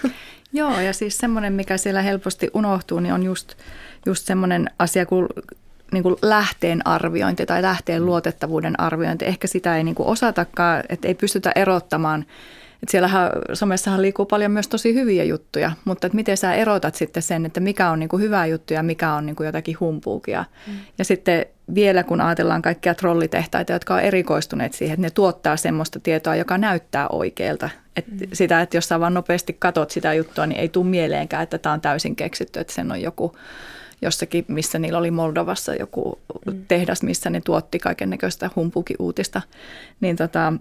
Joo, ja siis semmoinen, mikä siellä helposti unohtuu, niin on just, just semmoinen asia kuin, niin kuin lähteen arviointi tai lähteen luotettavuuden arviointi. Ehkä sitä ei niin kuin osatakaan, että ei pystytä erottamaan. Että siellähän somessahan liikkuu paljon myös tosi hyviä juttuja, mutta että miten sä erotat sitten sen, että mikä on niin kuin hyvää juttuja ja mikä on niin kuin jotakin humpuukia. Mm. Ja sitten vielä kun ajatellaan kaikkia trollitehtaita, jotka on erikoistuneet siihen, että ne tuottaa semmoista tietoa, joka näyttää oikealta. Että mm. sitä, että jos sä vaan nopeasti katot sitä juttua, niin ei tule mieleenkään, että tämä on täysin keksitty, että sen on joku jossakin, missä niillä oli Moldovassa joku mm. tehdas, missä ne tuotti kaikennäköistä humpuuki-uutista, niin tota...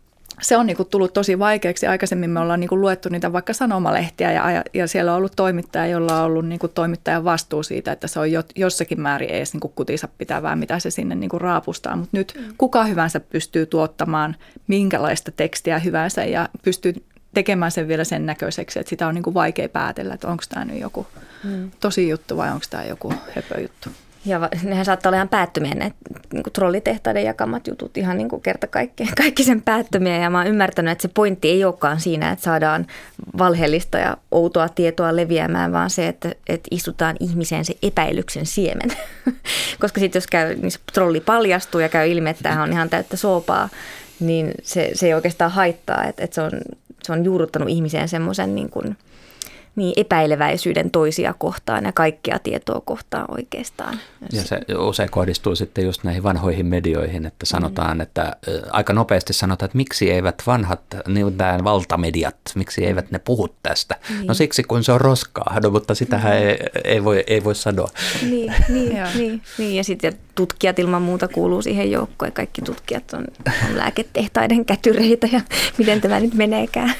Se on niinku tullut tosi vaikeaksi. Aikaisemmin me ollaan niinku luettu niitä vaikka sanomalehtiä ja, ja siellä on ollut toimittaja, jolla on ollut niinku toimittajan vastuu siitä, että se on jo, jossakin määrin edes niinku kutinsa pitävää, mitä se sinne niinku raapustaa. Mutta nyt mm. kuka hyvänsä pystyy tuottamaan minkälaista tekstiä hyvänsä ja pystyy tekemään sen vielä sen näköiseksi, että sitä on niinku vaikea päätellä, että onko tämä nyt joku mm. tosi juttu vai onko tämä joku höpöjuttu. Ja nehän saattaa olla ihan päättömiä ne niin kuin trollitehtaiden jakamat jutut, ihan niin kuin kerta kaikki, kaikki sen päättömiä. Ja mä oon ymmärtänyt, että se pointti ei olekaan siinä, että saadaan valheellista ja outoa tietoa leviämään, vaan se, että, että istutaan ihmiseen se epäilyksen siemen. Koska sitten jos käy, niin se trolli paljastuu ja käy ilmi, että tämähän on ihan täyttä soopaa, niin se, se ei oikeastaan haittaa, että, että se, on, se on juurruttanut ihmiseen semmoisen niin kuin niin epäileväisyyden toisia kohtaan ja kaikkea tietoa kohtaan oikeastaan. Ja se usein kohdistuu sitten just näihin vanhoihin medioihin, että sanotaan, mm. että aika nopeasti sanotaan, että miksi eivät vanhat, niin valtamediat, miksi eivät ne puhu tästä. Niin. No siksi, kun se on roskaa, no, mutta sitähän mm. ei, ei, voi, ei voi sanoa. Niin, niin, niin, niin. Ja sitten tutkijat ilman muuta kuuluu siihen joukkoon. Kaikki tutkijat on, on lääketehtaiden kätyreitä ja miten tämä nyt meneekään.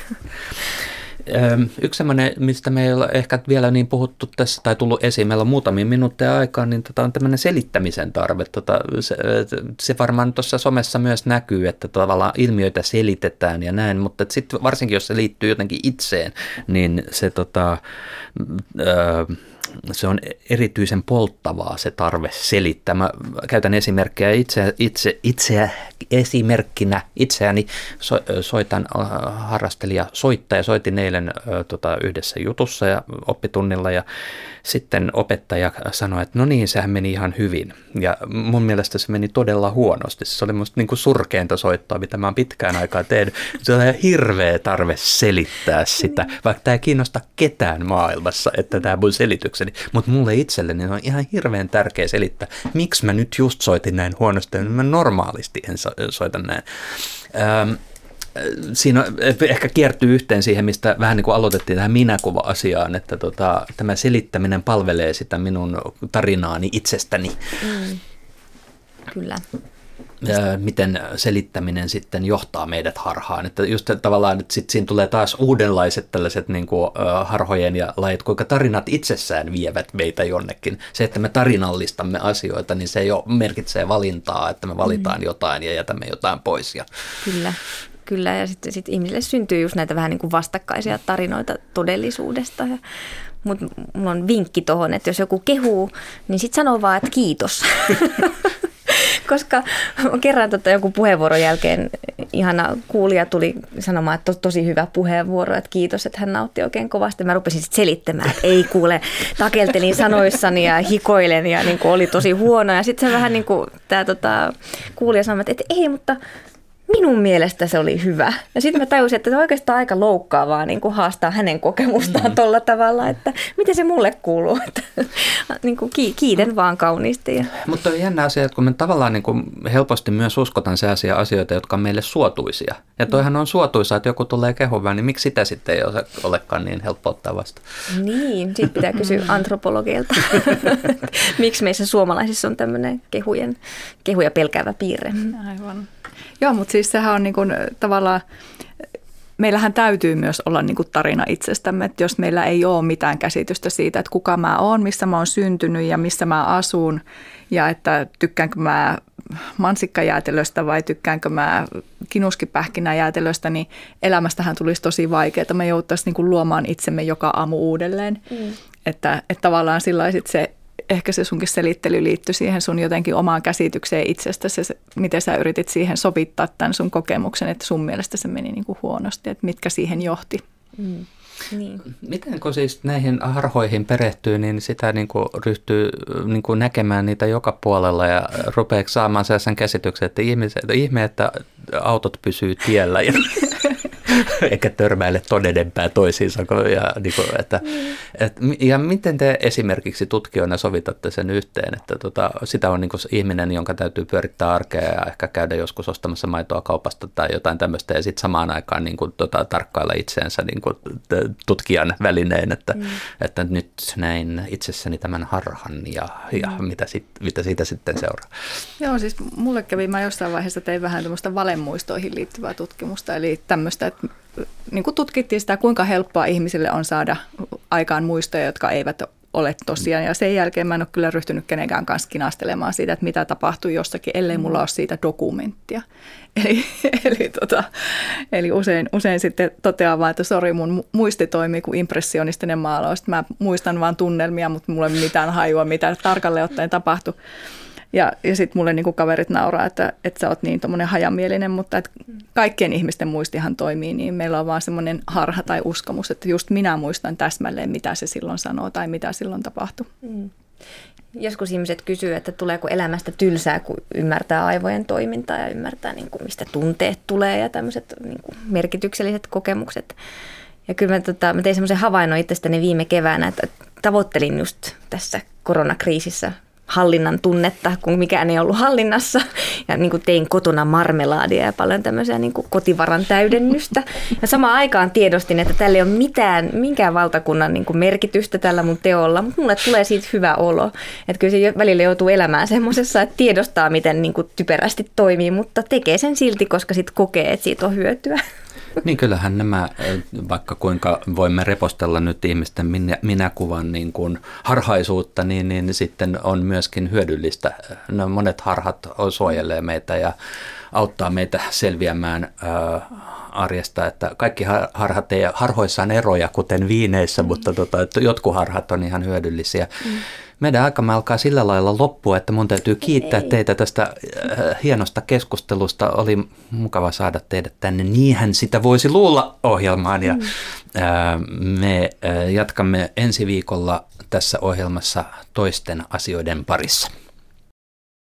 Yksi sellainen, mistä me ei ole ehkä vielä niin puhuttu tässä tai tullut esiin, meillä on muutamia minuutteja aikaa, niin tota on tämmöinen selittämisen tarve. Tota, se, se varmaan tuossa somessa myös näkyy, että tavallaan ilmiöitä selitetään ja näin, mutta sitten varsinkin jos se liittyy jotenkin itseen, niin se tota... Öö, se on erityisen polttavaa se tarve selittää. Mä käytän esimerkkejä itse, itse, itseä esimerkkinä itseäni. So, soitan harrastelija soittaja. Soitin eilen tota, yhdessä jutussa ja oppitunnilla ja sitten opettaja sanoi, että no niin, sehän meni ihan hyvin. Ja mun mielestä se meni todella huonosti. Se oli musta niin kuin surkeinta soittoa, mitä mä oon pitkään aikaa tehnyt. Se on hirveä tarve selittää sitä, vaikka tämä ei kiinnosta ketään maailmassa, että tämä mun selitykseni. Mutta mulle itselleni on ihan hirveän tärkeä selittää, miksi mä nyt just soitin näin huonosti. Mä normaalisti en so- soita näin. Ähm, Siinä ehkä kiertyy yhteen siihen, mistä vähän niin kuin aloitettiin tähän minäkuva-asiaan, että tota, tämä selittäminen palvelee sitä minun tarinaani itsestäni. Mm. Kyllä. Miten selittäminen sitten johtaa meidät harhaan. Että just tavallaan, että sit siinä tulee taas uudenlaiset tällaiset niin kuin, uh, harhojen ja lajit, kuinka tarinat itsessään vievät meitä jonnekin. Se, että me tarinallistamme asioita, niin se jo merkitsee valintaa, että me valitaan mm. jotain ja jätämme jotain pois. Ja... Kyllä. Kyllä, ja sitten sit ihmisille syntyy just näitä vähän niin kuin vastakkaisia tarinoita todellisuudesta. Ja mutta mulla on vinkki tuohon, että jos joku kehuu, niin sitten sanoo vaan, että kiitos. Koska kerran tota joku puheenvuoron jälkeen ihana kuulija tuli sanomaan, että to, tosi hyvä puheenvuoro, että kiitos, että hän nautti oikein kovasti. Mä rupesin sitten selittämään, että ei kuule, takeltelin sanoissani ja hikoilen ja niin kuin oli tosi huono. Ja sitten se vähän niin kuin tämä tota, kuulija sanoi, että ei, mutta minun mielestä se oli hyvä. Ja sitten mä tajusin, että se on oikeastaan aika loukkaavaa niin kuin haastaa hänen kokemustaan mm. tolla tavalla, että miten se mulle kuuluu. Että, niin kuin kiitän vaan kauniisti. Mutta on jännä asia, että kun me tavallaan niin kuin helposti myös uskotaan sellaisia asioita, jotka on meille suotuisia. Ja toihan on suotuisa, että joku tulee kehumaan, niin miksi sitä sitten ei olekaan niin helppo ottaa vasta? Niin, siitä pitää kysyä antropologilta. Miksi meissä suomalaisissa on tämmöinen kehujen, kehuja pelkäävä piirre? Aivan. Joo, mutta siis sehän on niin kuin, tavallaan, meillähän täytyy myös olla niin kuin tarina itsestämme, että jos meillä ei ole mitään käsitystä siitä, että kuka mä oon, missä mä oon syntynyt ja missä mä asun ja että tykkäänkö mä mansikkajäätelöstä vai tykkäänkö mä kinuskipähkinäjäätelöstä, niin elämästähän tulisi tosi vaikeaa. Me jouduttaisiin niin kuin luomaan itsemme joka aamu uudelleen, mm. että, että tavallaan sillä sit se ehkä se sunkin selittely liittyi siihen sun jotenkin omaan käsitykseen itsestäsi, se, miten sä yritit siihen sovittaa tämän sun kokemuksen, että sun mielestä se meni niin kuin huonosti, että mitkä siihen johti. Mm. Niin. Miten kun siis näihin harhoihin perehtyy, niin sitä niin kuin ryhtyy niin kuin näkemään niitä joka puolella ja rupeaako saamaan sellaisen käsityksen, että ihmiset, ihme, että autot pysyy tiellä ja eikä törmäile todennempää toisiinsa. Ja, niin kuin, että, et, ja miten te esimerkiksi tutkijoina sovitatte sen yhteen, että tota, sitä on niin kuin ihminen, jonka täytyy pyörittää arkea ja ehkä käydä joskus ostamassa maitoa kaupasta tai jotain tämmöistä ja sitten samaan aikaan niin kuin, tota, tarkkailla itseensä niin kuin, tutkijan välineen, että, mm. että nyt näin itsessäni tämän harhan ja, ja mm. mitä, sit, mitä siitä sitten seuraa. Joo, siis mulle kävi, mä jossain vaiheessa tein vähän tämmöistä valemuistoihin liittyvää tutkimusta, eli tämmöistä, että niin kuin tutkittiin sitä, kuinka helppoa ihmisille on saada aikaan muistoja, jotka eivät ole tosiaan. Ja sen jälkeen mä en ole kyllä ryhtynyt kenenkään kanssa kinastelemaan siitä, että mitä tapahtui jossakin, ellei mulla ole siitä dokumenttia. Eli, eli, tota, eli usein, usein sitten toteaa vaan, että sori, mun muisti toimii kuin impressionistinen maalaus. Mä muistan vaan tunnelmia, mutta mulla ei ole mitään hajua, mitä tarkalleen ottaen tapahtui. Ja, ja sitten mulle niinku kaverit nauraa, että, että sä oot niin tommonen hajamielinen, mutta että kaikkien ihmisten muistihan toimii, niin meillä on vaan semmoinen harha tai uskomus, että just minä muistan täsmälleen, mitä se silloin sanoo tai mitä silloin tapahtui. Mm. Joskus ihmiset kysyy, että tuleeko elämästä tylsää, kun ymmärtää aivojen toimintaa ja ymmärtää, niin kuin, mistä tunteet tulee ja tämmöiset niin kuin merkitykselliset kokemukset. Ja kyllä mä, tota, mä tein semmoisen havainnon itsestäni viime keväänä, että tavoittelin just tässä koronakriisissä hallinnan tunnetta, kun mikään ei ollut hallinnassa. Ja niin kuin tein kotona marmelaadia ja paljon tämmöisiä niin kuin kotivaran täydennystä. Ja samaan aikaan tiedostin, että tällä ei ole mitään, minkään valtakunnan niin kuin merkitystä tällä mun teolla, mutta mulle tulee siitä hyvä olo. Että kyllä se välillä joutuu elämään semmoisessa, että tiedostaa, miten niin kuin typerästi toimii, mutta tekee sen silti, koska sitten kokee, että siitä on hyötyä. Niin kyllähän nämä, vaikka kuinka voimme repostella nyt ihmisten minä, minäkuvan niin kuin harhaisuutta, niin, niin sitten on myöskin hyödyllistä. No, monet harhat suojelee meitä ja auttaa meitä selviämään ää, arjesta, että kaikki harhat ei, harhoissa on eroja, kuten viineissä, mm. mutta tota, että jotkut harhat on ihan hyödyllisiä. Mm. Meidän aikamme alkaa sillä lailla loppua, että mun täytyy kiittää Ei. teitä tästä äh, hienosta keskustelusta. Oli mukava saada teidät tänne. Niinhän sitä voisi luulla ohjelmaan. Ja, äh, me äh, jatkamme ensi viikolla tässä ohjelmassa toisten asioiden parissa.